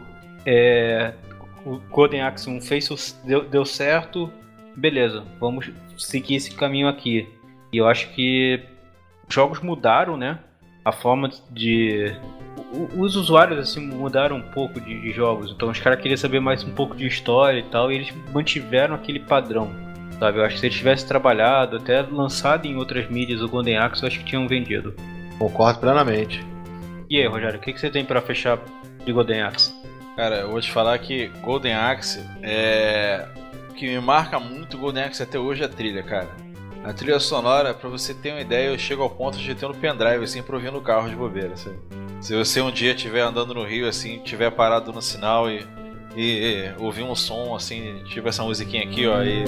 É, o Golden Axe um fez, deu, deu certo, beleza, vamos seguir esse caminho aqui. E eu acho que os jogos mudaram, né? A forma de... Os usuários, assim, mudaram um pouco de, de jogos. Então os caras queriam saber mais um pouco de história e tal, e eles mantiveram aquele padrão, sabe? Eu acho que se eles tivessem trabalhado, até lançado em outras mídias o Golden Axe, eu acho que tinham vendido. Concordo plenamente. E aí, Rogério, o que, que você tem pra fechar de Golden Axe? Cara, eu vou te falar que Golden Axe é... O que me marca muito Golden Axe até hoje é a trilha, cara. A trilha sonora, pra você ter uma ideia, eu chego ao ponto de ter no pendrive, assim, pra ouvir no carro de bobeira, sabe? Se você um dia estiver andando no Rio, assim, estiver parado no sinal e, e, e ouvir um som, assim, tipo essa musiquinha aqui, ó, e...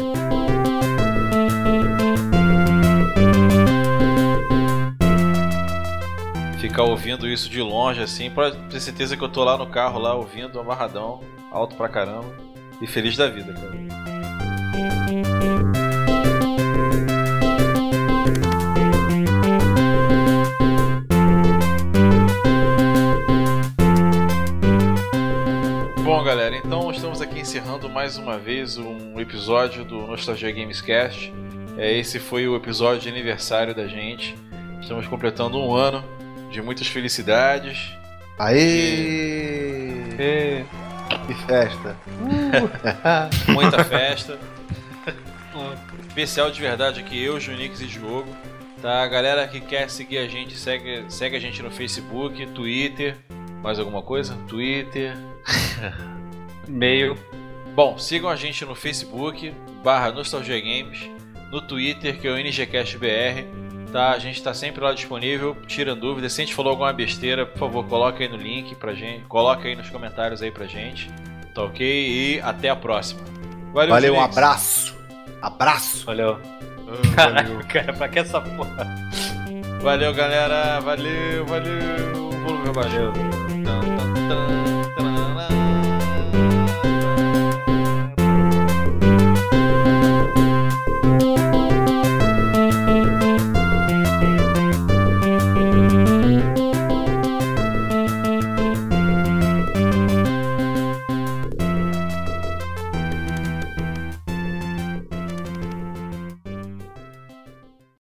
ficar ouvindo isso de longe, assim, pra ter certeza que eu tô lá no carro, lá, ouvindo, amarradão, alto pra caramba, e feliz da vida, cara. Bom, galera, então estamos aqui encerrando mais uma vez um episódio do Nostalgia Games Cast. É, esse foi o episódio de aniversário da gente. Estamos completando um ano de muitas felicidades. Aê! É... Que festa! Uh. Muita festa. Especial de verdade aqui, eu, Junix e Diogo. Tá, a galera que quer seguir a gente, segue, segue a gente no Facebook, Twitter. Mais alguma coisa? Twitter. E-mail. Bom, sigam a gente no Facebook, barra Nostalgia Games, no Twitter, que é o N G Cast B R, tá? A gente tá sempre lá disponível, tirando dúvidas. Se a gente falou alguma besteira, por favor, coloca aí no link pra gente, coloca aí nos comentários aí pra gente, tá ok? E até a próxima. Valeu, Valeu, um Felix. abraço! Abraço! Valeu. Ah, Caralho, valeu. cara, pra que essa porra? Valeu, galera. Valeu, valeu. Vamos ver, valeu. Tan, tan, tan.